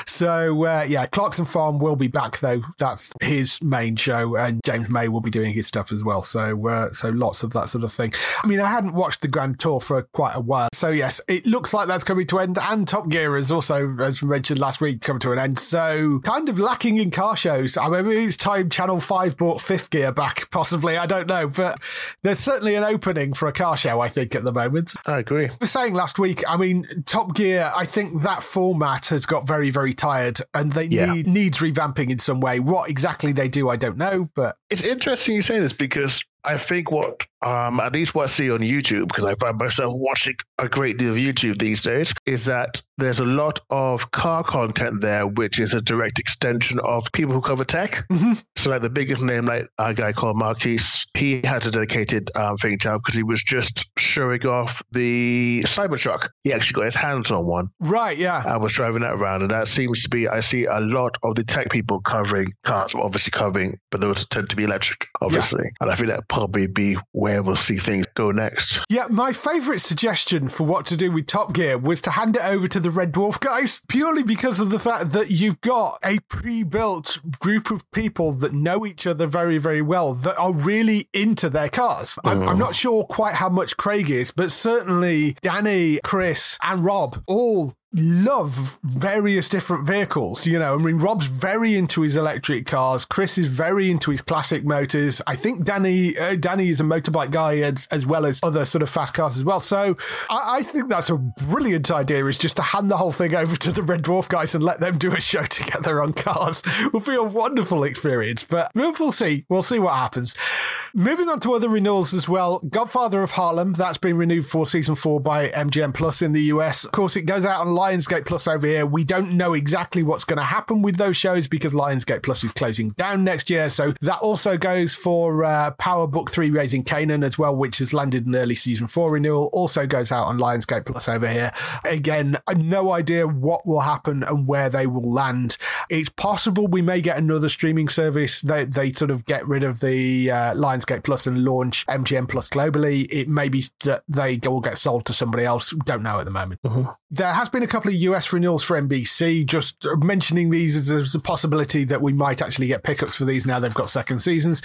So yeah, Clarkson Farm will be back, though. That's his main show, and James May will be doing his stuff as well. So so lots of that sort of thing. I mean, I hadn't watched the Grand Tour for quite a while. So yes, it looks like that's coming to an end, and Top Gear is also, as we mentioned last week, come to an end. So kind of lacking in car shows. I mean, maybe it's time Channel 5 brought Fifth Gear back, possibly. I don't know, but there's certainly an opening for a car show, I think, at the moment. I agree. I was saying last week, I mean, Top Gear, I think that format has got very, very tired, and they needs revamping in some way. What exactly they do, I don't know, but it's interesting you say this, because I think what, at least what I see on YouTube, because I find myself watching a great deal of YouTube these days, is that there's a lot of car content there, which is a direct extension of people who cover tech. Mm-hmm. So like the biggest name, like a guy called Marquise, he has a dedicated thing to because he was just showing off the Cybertruck. He actually got his hands on one. Right, yeah. I was driving that around, and that seems to be, I see a lot of the tech people covering cars, obviously covering, but those tend to be electric, obviously. Yeah. And I feel that probably be where we'll see things go next. Yeah, my favourite suggestion for what to do with Top Gear was to hand it over to the Red Dwarf guys, purely because of the fact that you've got a pre-built group of people that know each other very, very well, that are really into their cars. I'm not sure quite how much Craig is, but certainly Danny, Chris and Rob all love various different vehicles. You know, I mean, Rob's very into his electric cars. Chris is very into his classic motors. I think Danny is a motorbike guy as well as other sort of fast cars as well. So I think that's a brilliant idea, is just to hand the whole thing over to the Red Dwarf guys and let them do a show together on cars. It will be a wonderful experience, but we'll see. We'll see what happens. Moving on to other renewals as well. Godfather of Harlem, that's been renewed for season 4 by MGM Plus in the US. Of course, it goes out on Lionsgate Plus over here. We don't know exactly what's going to happen with those shows because Lionsgate Plus is closing down next year. So that also goes for Power Book 3 Raising Kanan as well, which has landed an early season 4 renewal. Also goes out on Lionsgate Plus over here. Again, no idea what will happen and where they will land. It's possible we may get another streaming service. They sort of get rid of the Lionsgate Plus and launch MGM Plus globally. It may be that they will get sold to somebody else. Don't know at the moment. There has been a couple of US renewals for NBC, just mentioning these as a possibility that we might actually get pickups for these now they've got second seasons.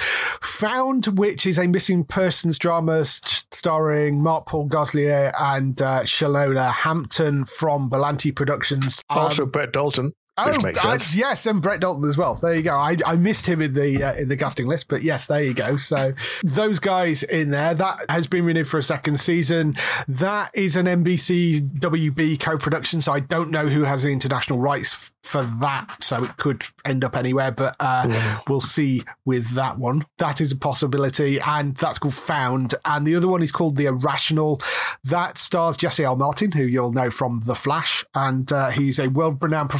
Found, which is a missing persons drama starring Mark Paul Gosselaar and Shalona Hampton from Berlanti Productions. Also Brett Dalton. Yes, and Brett Dalton as well. There you go. I missed him in the casting list, but yes, there you go. So those guys in there. That has been renewed for a second season. That is an NBC WB co-production, so I don't know who has the international rights for that, so it could end up anywhere, but we'll see with that one. That is a possibility, and that's called Found. And the other one is called The Irrational. That stars Jesse L. Martin, who you'll know from The Flash, and he's a world-renowned professor of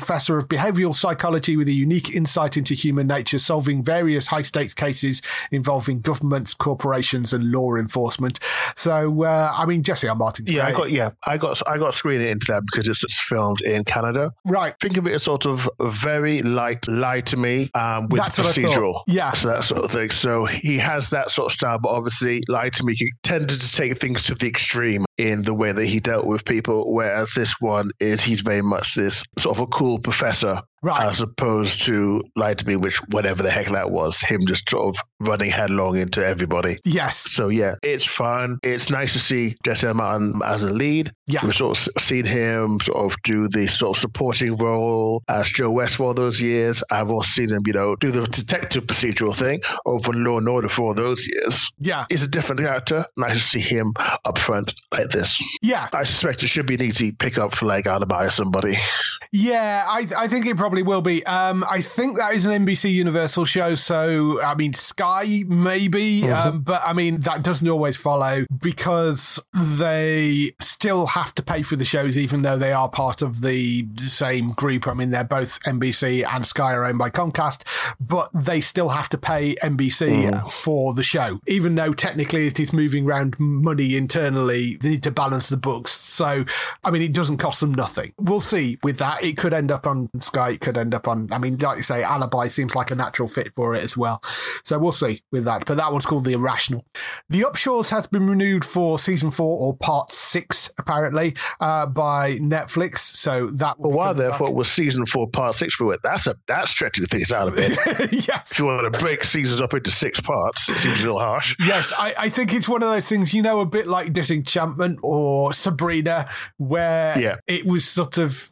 of behavioral psychology with a unique insight into human nature, solving various high-stakes cases involving governments, corporations, and law enforcement. So, I mean, Jesse R. Martin's great. I got screening into that because it's filmed in Canada. Right. Think of it as sort of very light Lie to Me with That's procedural. Yeah. So that sort of thing. So he has that sort of style, but obviously Lie to Me, he tended to take things to the extreme in the way that he dealt with people, whereas this one is he's very much this sort of a cool professor. Right. As opposed to Lie to Me, which whatever the heck that was, him just sort of running headlong into everybody. Yes. So yeah, it's fun. It's nice to see Jesse R. Martin as a lead. Yeah. We've sort of seen him sort of do the sort of supporting role as Joe West for all those years. I've also seen him, do the detective procedural thing over Law and Order for all those years. Yeah. He's a different character. Nice to see him up front like this. Yeah. I suspect it should be an easy pickup for like Alibi or somebody. Yeah, I think it probably will be. I think that is an NBC Universal show, so, I mean, Sky maybe, but, I mean, that doesn't always follow because they still have to pay for the shows even though they are part of the same group. I mean, they're both NBC and Sky are owned by Comcast, but they still have to pay NBC for the show. Even though technically it is moving around money internally, they need to balance the books. So, I mean, it doesn't cost them nothing. We'll see with that. It could end up on Sky, it could end up on, I mean, like you say, Alibi seems like a natural fit for it as well. So we'll see with that. But that one's called The Irrational. The Upshaws has been renewed for season 4 or part 6, apparently, by Netflix. So that will while there, what was season 4, part 6? But that's stretching things out a bit. Yes. If you want to break seasons up into 6 parts, it seems a little harsh. Yes, I think it's one of those things, a bit like Disenchantment or Sabrina, where it was sort of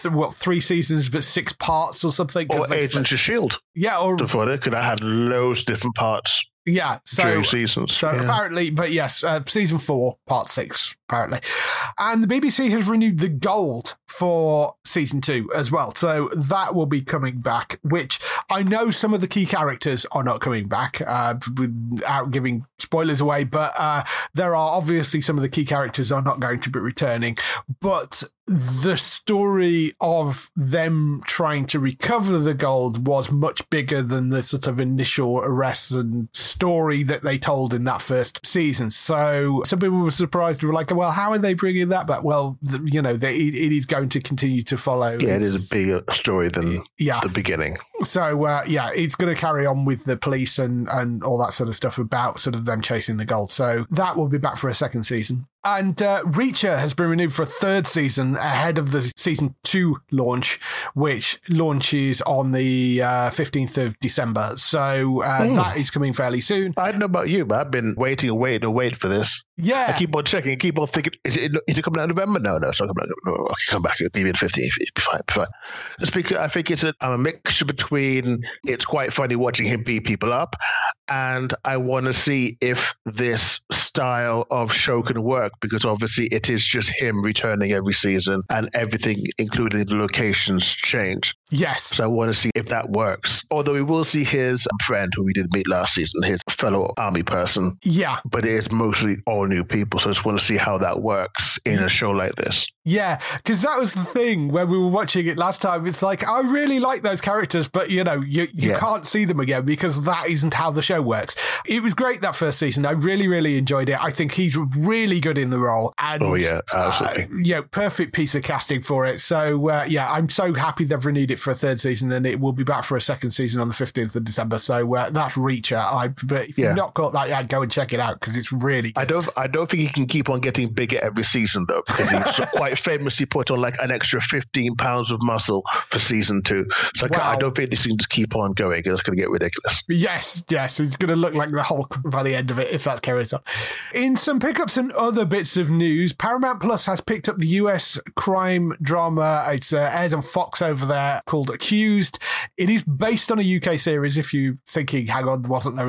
3 seasons but 6 parts or something. Or Agents of S.H.I.E.L.D. Yeah, or because I had loads of different parts. Yeah, during seasons. So apparently, but yes, season 4, part 6, apparently. And the BBC has renewed The Gold for season 2 as well. So that will be coming back, which I know some of the key characters are not coming back, without giving spoilers away, but there are obviously some of the key characters are not going to be returning. But the story of them trying to recover the gold was much bigger than the sort of initial arrests and story that they told in that first season. So some people were surprised. They were like, well, how are they bringing that back? Well, it is going to continue to follow. Yeah, it is a bigger story than the beginning. So, it's going to carry on with the police and all that sort of stuff about sort of them chasing the gold. So that will be back for a second season. And Reacher has been renewed for a 3rd season ahead of the season 2 launch, which launches on the 15th of December. So that is coming fairly soon. I don't know about you, but I've been waiting for this. Yeah. I keep on checking, keep on thinking, is it coming out in November? No, it's not coming out. No, okay, come back. It'll be the 15th. It'll be fine. Just because I think it's a mixture between it's quite funny watching him beat people up, and I want to see if this style of show can work, because obviously it is just him returning every season and everything, including the locations, change. Yes. So I want to see if that works. Although we will see his friend who we did meet last season, his fellow army person. Yeah. But it is mostly all new people. So I just want to see how that works in a show like this. Yeah, because that was the thing when we were watching it last time. It's like, I really like those characters, but you can't see them again because that isn't how the show works. It was great that first season. I really, really enjoyed it. I think he's really good in the role. And, absolutely. Perfect piece of casting for it. So, I'm so happy they've renewed it for a 3rd season, and it will be back for a 2nd season on the 15th of December. So that's Reacher. But if you've not got that yet, go and check it out because it's really good. I don't think he can keep on getting bigger every season though, because he's quite famously put on like an extra 15 pounds of muscle for season 2. So I don't think this can just keep on going. It's going to get ridiculous. Yes. It's going to look like the Hulk by the end of it if that carries on. In some pickups and other bits of news, Paramount Plus has picked up the US crime drama. It's airs on Fox over there called Accused. It is based on a UK series. If you're thinking, hang on, wasn't there a UK series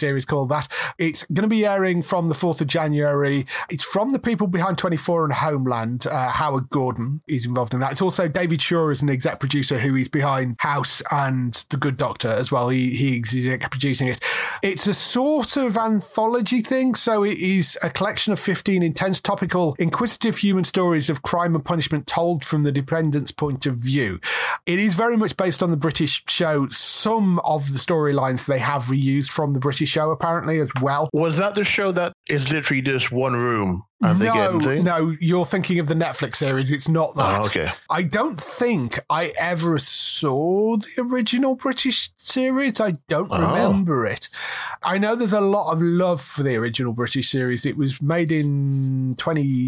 series called that. It's going to be airing from the 4th of January. It's from the people behind 24 and Homeland. Howard Gordon is involved in that. It's also David Shaw as an exec producer who is behind House and The Good Doctor as well. He's exec producing it. It's a sort of anthology thing, so it is a collection of 15 intense, topical, inquisitive human stories of crime and punishment told from the defendant's point of view. It is very much based on the British show. Some of the storylines they have reused from the British show, apparently, as well. Was that the show that is literally just one room? No, you're thinking of the Netflix series. It's not that. Oh, okay. I don't think I ever saw the original British series. I don't remember it. I know there's a lot of love for the original British series. It was made in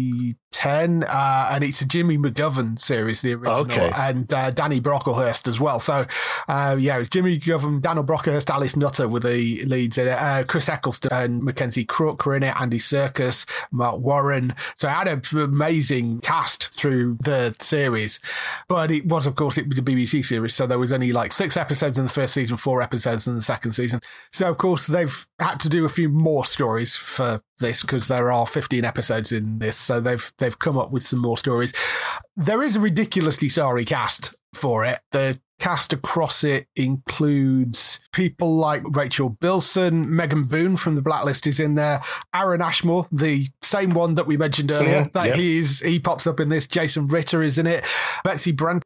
2010, and it's a Jimmy McGovern series, the original, and Danny Brocklehurst as well. So, it was Jimmy McGovern, Daniel Brocklehurst, Alice Nutter were the leads in it. Chris Eccleston and Mackenzie Crook were in it, Andy Serkis, Mark Warren. So it had an amazing cast through the series. But it was a BBC series, so there was only like 6 episodes in the first season, 4 episodes in the second season. So, of course, they've had to do a few more stories for this because there are 15 episodes in this, so they've come up with some more stories. There is a ridiculously sorry cast for it. The cast across it includes people like Rachel Bilson, Megan Boone from The Blacklist is in there, Aaron Ashmore, the same one that we mentioned earlier, he pops up in this. Jason Ritter is in it. Betsy Brandt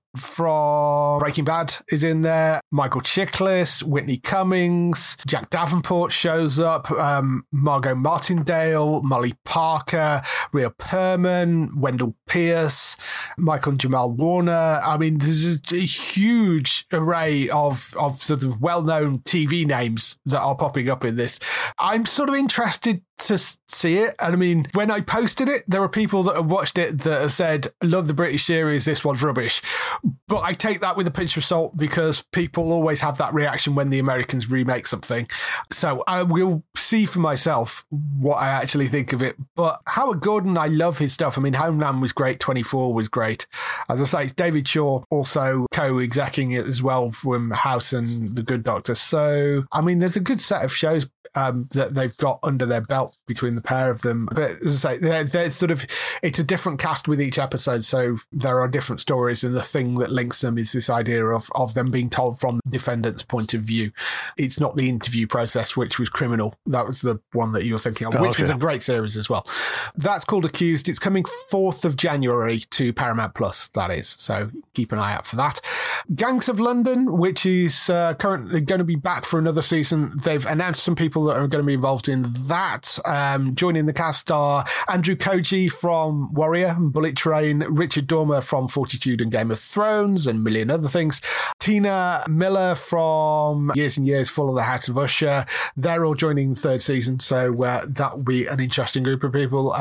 from Breaking Bad is in there. Michael Chiklis, Whitney Cummings, Jack Davenport shows up, Margot Martindale, Molly Parker, Rhea Perlman, Wendell Pierce, Michael and Jamal Warner. I mean, there's a huge array of sort of well-known TV names that are popping up in this. I'm sort of interested to see it. And I mean, when I posted it, there are people that have watched it that have said, love the British series, this one's rubbish. But I take that with a pinch of salt because people always have that reaction when the Americans remake something. So I will see for myself what I actually think of it. But Howard Gordon, I love his stuff. I mean, Homeland was great, 24 was great. As I say, David Shaw also co-executing it as well from House and The Good Doctor. So, I mean, there's a good set of shows that they've got under their belt between the pair of them. But as I say, they're sort of, it's a different cast with each episode, so there are different stories, and the thing that links them is this idea of them being told from the defendant's point of view. It's not the interview process, which was Criminal. That was the one that you were thinking of, which was a great series as well. That's called Accused. It's coming 4th of January to Paramount Plus, that is, so keep an eye out for that. Gangs of London, which is currently going to be back for another season. They've announced some people that are going to be involved in that. Joining the cast are Andrew Koji from Warrior and Bullet Train, Richard Dormer from Fortitude and Game of Thrones and a million other things, Tina Miller from Years and Years, Full of the House of Usher. They're all joining the 3rd season, so that will be an interesting group of people.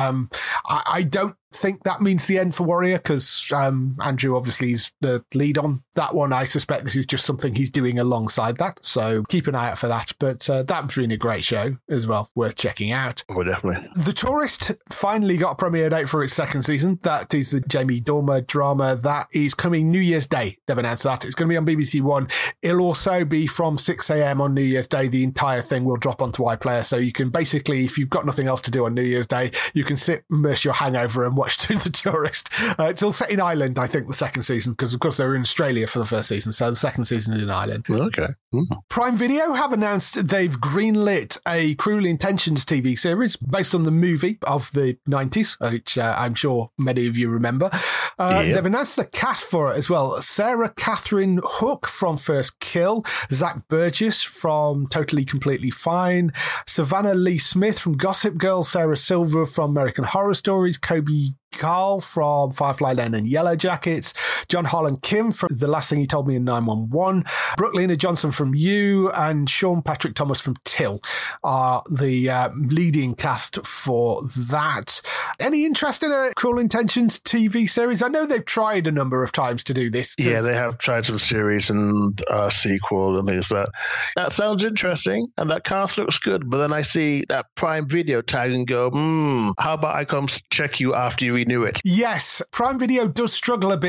I don't think that means the end for Warrior because Andrew obviously is the lead on that one. I suspect this is just something he's doing alongside that, so keep an eye out for that. But that's been a great show as well, worth checking out. Oh, definitely. The Tourist finally got a premiere date for its 2nd season. That is the Jamie Dormer drama. That is coming New Year's Day. They've announced that. It's going to be on BBC One. It'll also be from 6 a.m. on New Year's Day. The entire thing will drop onto iPlayer, so you can basically, if you've got nothing else to do on New Year's Day, you can sit, immerse your hangover and watch The Tourist. It's all set in Ireland, I think, the 2nd season, because of course they were in Australia for the 1st season, so the 2nd season is in Ireland. Okay. Prime Video have announced they've greenlit a Cruel Intentions TV series based on the movie of the 90s, which I'm sure many of you remember. They've announced the cast for it as well. Sarah Catherine Hook from First Kill, Zach Burgess from Totally Completely Fine, Savannah Lee Smith from Gossip Girl, Sarah Silver from American Horror Stories, Kobe Carl from Firefly Lane and Yellow Jackets, John Holland Kim from The Last Thing You Told Me in 911, Brooklyn Johnson from You, and Sean Patrick Thomas from Till are the leading cast for that. Any interest in a Cruel Intentions TV series? I know they've tried a number of times to do this. Yeah, they have tried some series and sequel and things like that. That sounds interesting, and that cast looks good, but then I see that Prime Video tag and go, how about I come check you after you renew it? Yes, Prime Video does struggle a bit, particularly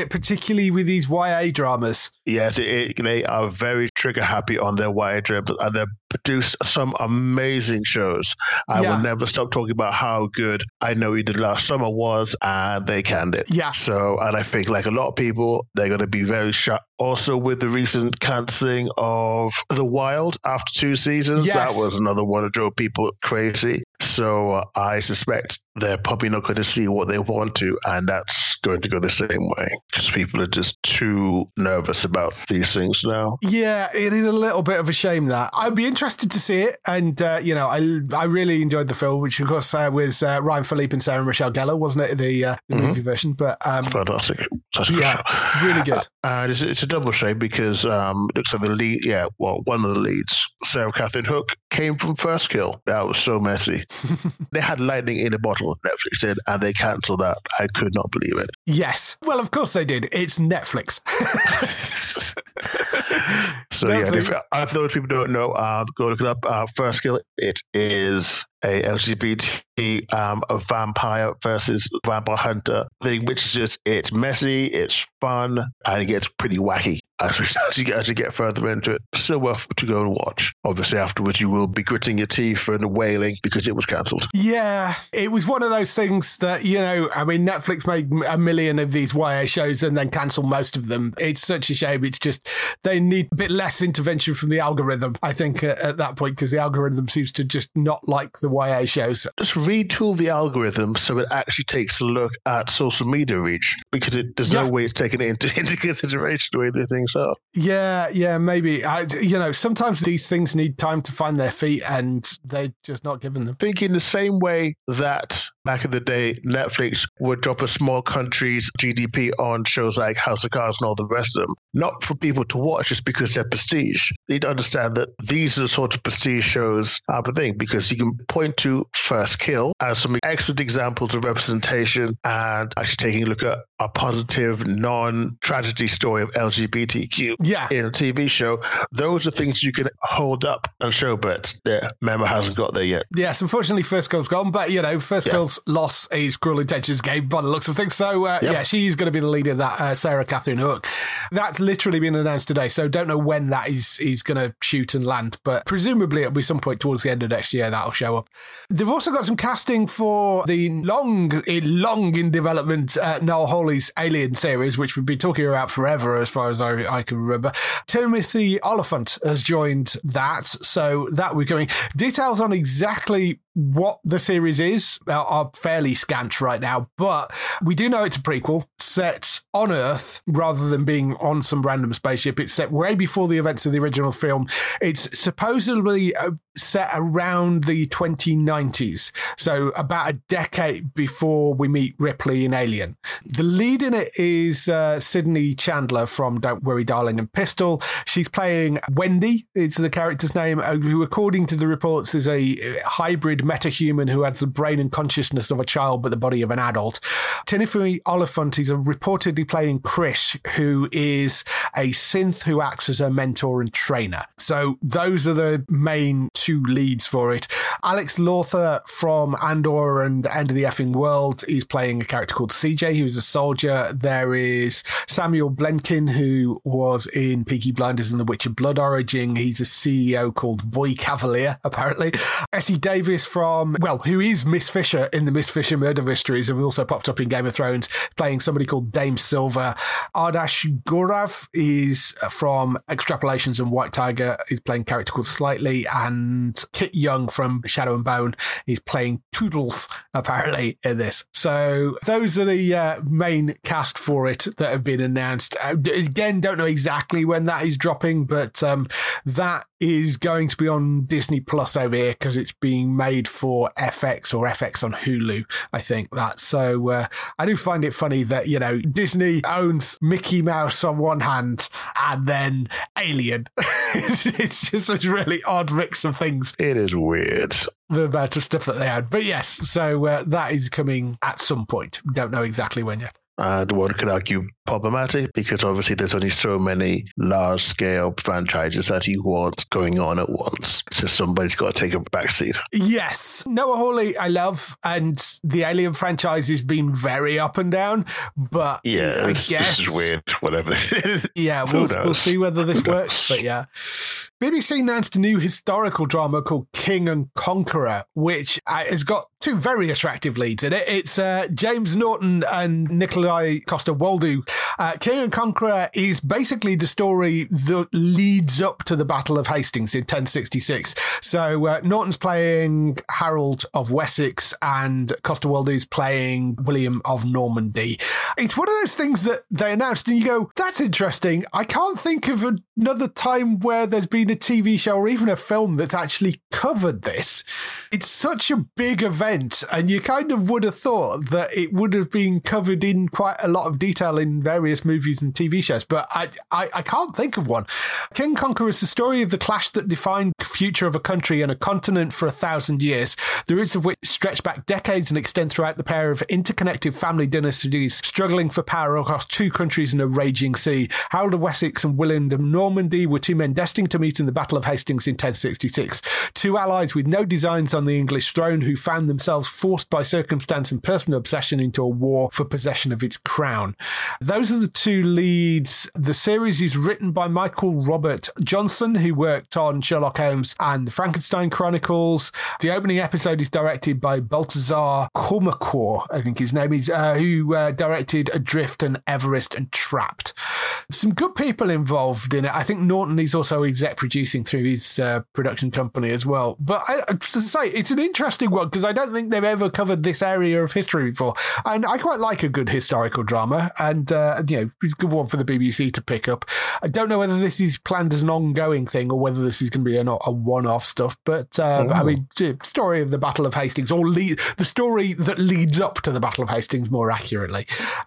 particularly with these YA dramas. Yes, they are very trigger happy on their YA dramas, and they've produced some amazing shows. I will never stop talking about how good I Know You Did Last Summer was, and they canned it. Yeah. So, and I think like a lot of people, they're going to be very shocked. Also, with the recent cancelling of The Wild after 2 seasons, that was another one that drove people crazy. So I suspect they're probably not going to see what they want to, and that's going to go the same way because people are just too nervous about these things now. Yeah, it is a little bit of a shame that. I'd be interested to see it, and I really enjoyed the film, which of course was Ryan Phillippe and Sarah Michelle Gellar, wasn't it? The movie version, but fantastic. Really good. It's a double shame because it looks like the lead, one of the leads, Sarah Catherine Hook, came from First Kill. That was so messy. They had lightning in a bottle, Netflix did, and they cancelled that. I could not believe it. Yes. Well, of course they did. It's Netflix. So if those people don't know, go look it up. First Kill, it is a LGBT a vampire versus vampire hunter thing, which is just, it's messy, it's fun, and it gets pretty wacky as we get further into it. Still worth to go and watch. Obviously, afterwards, you will be gritting your teeth and wailing because it was cancelled. Yeah, it was one of those things that, Netflix made 1 million of these YA shows and then cancelled most of them. It's such a shame. It's just, they need a bit less intervention from the algorithm, I think, at that point, because the algorithm seems to just not like the YA shows. Just retool the algorithm so it actually takes a look at social media reach, because there's no way it's taken into consideration the way the things are. Yeah, maybe. Sometimes these things need time to find their feet and they're just not given them. I think in the same way that back in the day, Netflix would drop a small country's GDP on shows like House of Cards and all the rest of them, not for people to watch just because they're prestige. You need to understand that these are the sort of prestige shows are the thing, because you can point to First Kill as some excellent examples of representation and actually taking a look at a positive, non-tragedy story of LGBTQ in a TV show. Those are things you can hold up and show, but Memo hasn't got there yet. Yes, unfortunately, First Kill's gone, but, First Kill's loss is Cruel Intentions game by the looks of things. So, she's going to be the leader of that, Sarah Catherine Hook. That's literally been announced today, so don't know when that is going to shoot and land, but presumably it'll be some point towards the end of next year that'll show up. They've also got some casting for the long in development Noel Hawley's Alien series, which we've been talking about forever as far as I can remember. Timothy Olyphant has joined that, so that we're going. Details on exactly what the series is are fairly scant right now, but we do know it's a prequel set on Earth rather than being on some random spaceship. It's set way before the events of the original film. It's supposedly set around the 2090s, so about a decade before we meet Ripley in Alien. The lead in it is Sydney Chandler from Don't Worry Darling and Pistol. She's playing Wendy, it's the character's name, who according to the reports is a hybrid metahuman who has the brain and consciousness of a child but the body of an adult. Timothy Olyphant is reportedly playing Chris, who is a synth who acts as her mentor and trainer. So those are the main 2 leads for it. Alex Lawther from Andor and End of the Effing World is playing a character called CJ, who's a soldier. There is Samuel Blenkin, who was in Peaky Blinders and The Witcher Blood Origin. He's a CEO called Boy Cavalier, apparently. Essie Davis who is Miss Fisher in the Miss Fisher murder mysteries, and also popped up in Game of Thrones, playing somebody called Dame Silver. Ardash Gaurav is from Extrapolations and White Tiger. He's playing a character called Slightly, and Kit Young from Shadow and Bone is playing Toodles, apparently, in this. So those are the main cast for it that have been announced. Again, don't know exactly when that is dropping, but that is going to be on Disney Plus over here because it's being made for FX or FX on Hulu, I think that. So I do find it funny that, Disney owns Mickey Mouse on one hand and then Alien. It's just a really odd mix of things. It is weird, the amount of stuff that they had. But yes, so that is coming at some point. Don't know exactly when yet. And one could argue problematic because obviously there's only so many large-scale franchises that you want going on at once. So somebody's got to take a backseat. Yes. Noah Hawley, I love, and the Alien franchise has been very up and down, but yeah, I guess... this is weird, whatever. Yeah, we'll see whether this works, but yeah. BBC announced a new historical drama called King and Conqueror, which has got two very attractive leads in it. It's James Norton and Nikolai Coster-Waldau. King and Conqueror is basically the story that leads up to the Battle of Hastings in 1066. So Norton's playing Harold of Wessex and Coster-Waldau's playing William of Normandy. It's one of those things that they announced and you go, that's interesting. I can't think of another time where there's been a TV show or even a film that's actually covered this. It's such a big event, and you kind of would have thought that it would have been covered in quite a lot of detail in various movies and TV shows, but I can't think of one. King Conqueror is the story of the clash that defined the future of a country and a continent for 1,000 years, the roots of which stretch back decades and extend throughout the pair of interconnected family dynasties struggling for power across two countries in a raging sea. Harold of Wessex and William of Normandy were two men destined to meet in the Battle of Hastings in 1066, two allies with no designs on the English throne who found themselves forced by circumstance and personal obsession into a war for possession of its crown. Those are the two leads. The series is written by Michael Robert Johnson, who worked on Sherlock Holmes and the Frankenstein Chronicles. The opening episode is directed by Balthazar Kormacor, I think his name is, who directed Adrift and Everest and Trapped. Some good people involved in it. I think Norton is also exec producing through his production company as well. But to say, it's an interesting one because I don't think they've ever covered this area of history before. And I quite like a good historical drama. And, it's a good one for the BBC to pick up. I don't know whether this is planned as an ongoing thing or whether this is going to be a one-off stuff. But, I mean, the story of the Battle of Hastings, or the story that leads up to the Battle of Hastings more accurately.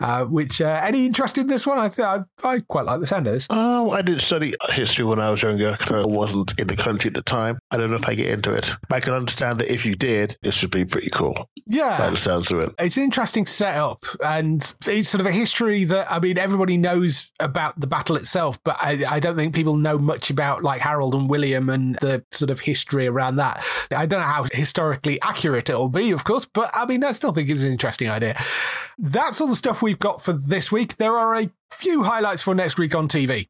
Any interest in this one? I quite like the sound of this. Oh, I didn't study history when I was younger because I wasn't in the country at the time. I don't know if I get into it. But I can understand that if you did, this would be pretty cool. Yeah. By the sounds of it. It's an interesting setup, and it's sort of a history that, I mean, everybody knows about the battle itself, but I don't think people know much about like Harold and William and the sort of history around that. I don't know how historically accurate it'll be, of course, but I mean, I still think it's an interesting idea. That's all the stuff we've got for this week. There are a few highlights for next week on TV.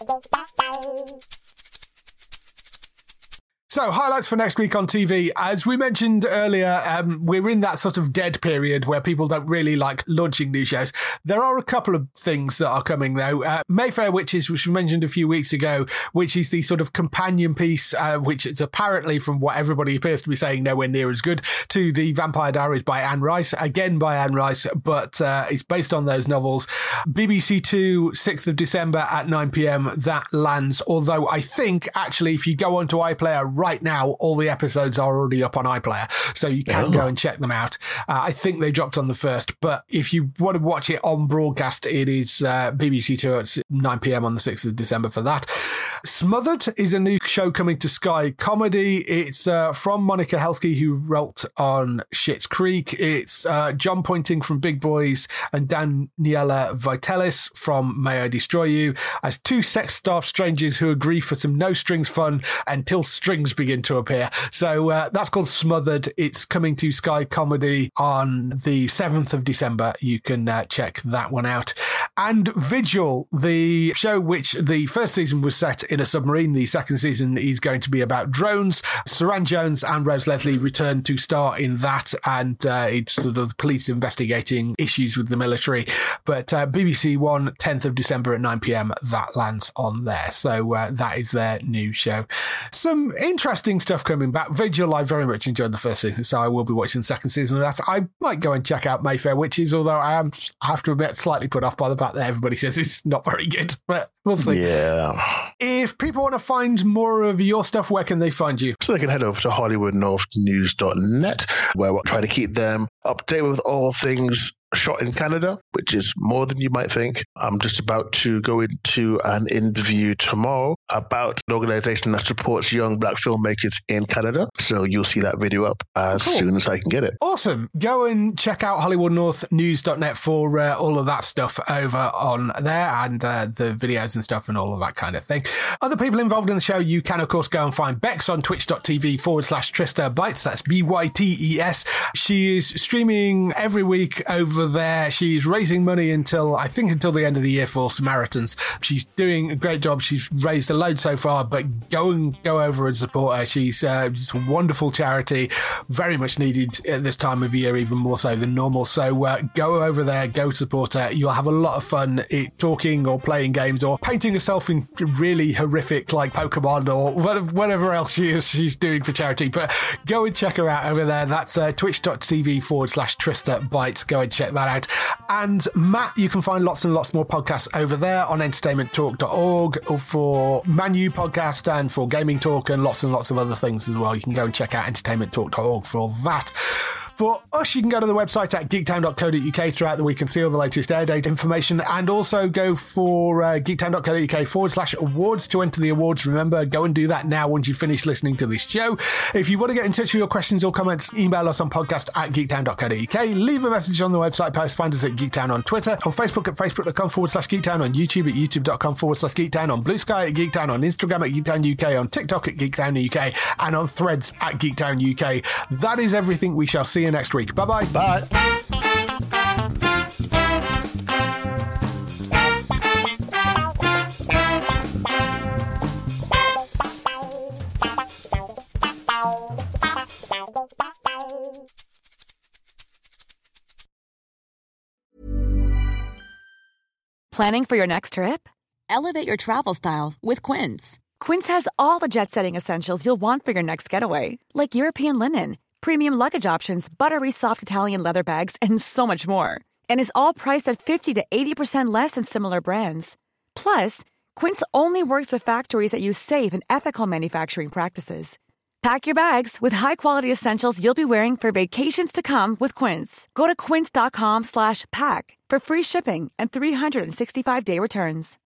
So, highlights for next week on TV. As we mentioned earlier, we're in that sort of dead period where people don't really like launching new shows. There are a couple of things that are coming, though. Mayfair Witches, which we mentioned a few weeks ago, which is the sort of companion piece, which is apparently, from what everybody appears to be saying, nowhere near as good, to The Vampire Diaries by Anne Rice. Again by Anne Rice, but it's based on those novels. BBC Two, 6th of December at 9 p.m. That lands, although I think, actually, if you go onto iPlayer right now, all the episodes are already up on iPlayer, so you can go and check them out. I think they dropped on the 1st, but if you want to watch it on broadcast, it is BBC Two at 9 p.m. on the 6th of December for that. Smothered is a new show coming to Sky Comedy. It's from Monica Helsky, who wrote on Schitt's Creek. It's John Pointing from Big Boys and Daniela Vitalis from May I Destroy You, as two sex-starved strangers who agree for some no-strings fun until strings begin to appear. So that's called Smothered. It's coming to Sky Comedy on the 7th of December. You can check that one out. And Vigil, the show which the first season was set in a submarine, the second season is going to be about drones. Saran Jones and Rose Leslie return to star in that, and it's sort of the police investigating issues with the military. But BBC One, 10th of December at 9 p.m, that lands on there. So that is their new show. Some interesting stuff coming back. Vigil, I very much enjoyed the first season, so I will be watching the second season of that. I might go and check out Mayfair Witches, although I have to admit, slightly put off by the fact that everybody says it's not very good, but we'll see. Yeah. If people want to find more of your stuff, where can they find you? So they can head over to HollywoodNorthNews.net, where we'll try to keep them updated with all things shot in Canada, which is more than you might think. I'm just about to go into an interview tomorrow about an organization that supports young black filmmakers in Canada. So you'll see that video up as soon as I can get it. Awesome. Go and check out HollywoodNorthNews.net for all of that stuff over on there, and the videos and stuff and all of that kind of thing. Other people involved in the show, you can, of course, go and find Bex on twitch.tv/Trista Bytes. That's BYTES. She is streaming every week over there. She's raising money until the end of the year for Samaritans. She's doing a great job. She's raised a load so far, but go over and support her. She's just a wonderful charity, very much needed at this time of year, even more so than normal. So go over there, go support her. You'll have a lot of fun talking or playing games or painting herself in really horrific, like Pokemon or whatever else she's doing for charity. But go and check her out over there. That's twitch.tv/Trista Bytes. Go and check that out. And Matt, you can find lots and lots more podcasts over there on entertainmenttalk.org for Manu podcast and for Gaming Talk and lots of other things as well. You can go and check out entertainmenttalk.org for that. For us, you can go to the website at geektown.co.uk throughout the week and see all the latest air date information, and also go for geektown.co.uk/awards to enter the awards. Remember, go and do that now once you finish listening to this show. If you want to get in touch with your questions or comments, email us on podcast@geektown.co.uk, leave a message on the website post, find us at Geektown on Twitter, on Facebook at facebook.com/Geektown, on YouTube at youtube.com/Geektown, on Blue Sky at Geektown, on Instagram at Geektown UK, on TikTok at Geektown UK, and on Threads at Geektown UK. That is everything. We shall see you next week. Bye-bye. Bye. Planning for your next trip? Elevate your travel style with Quince. Quince has all the jet-setting essentials you'll want for your next getaway, like European linen, premium luggage options, buttery soft Italian leather bags, and so much more. And is all priced at 50 to 80% less than similar brands. Plus, Quince only works with factories that use safe and ethical manufacturing practices. Pack your bags with high-quality essentials you'll be wearing for vacations to come with Quince. Go to quince.com/pack for free shipping and 365-day returns.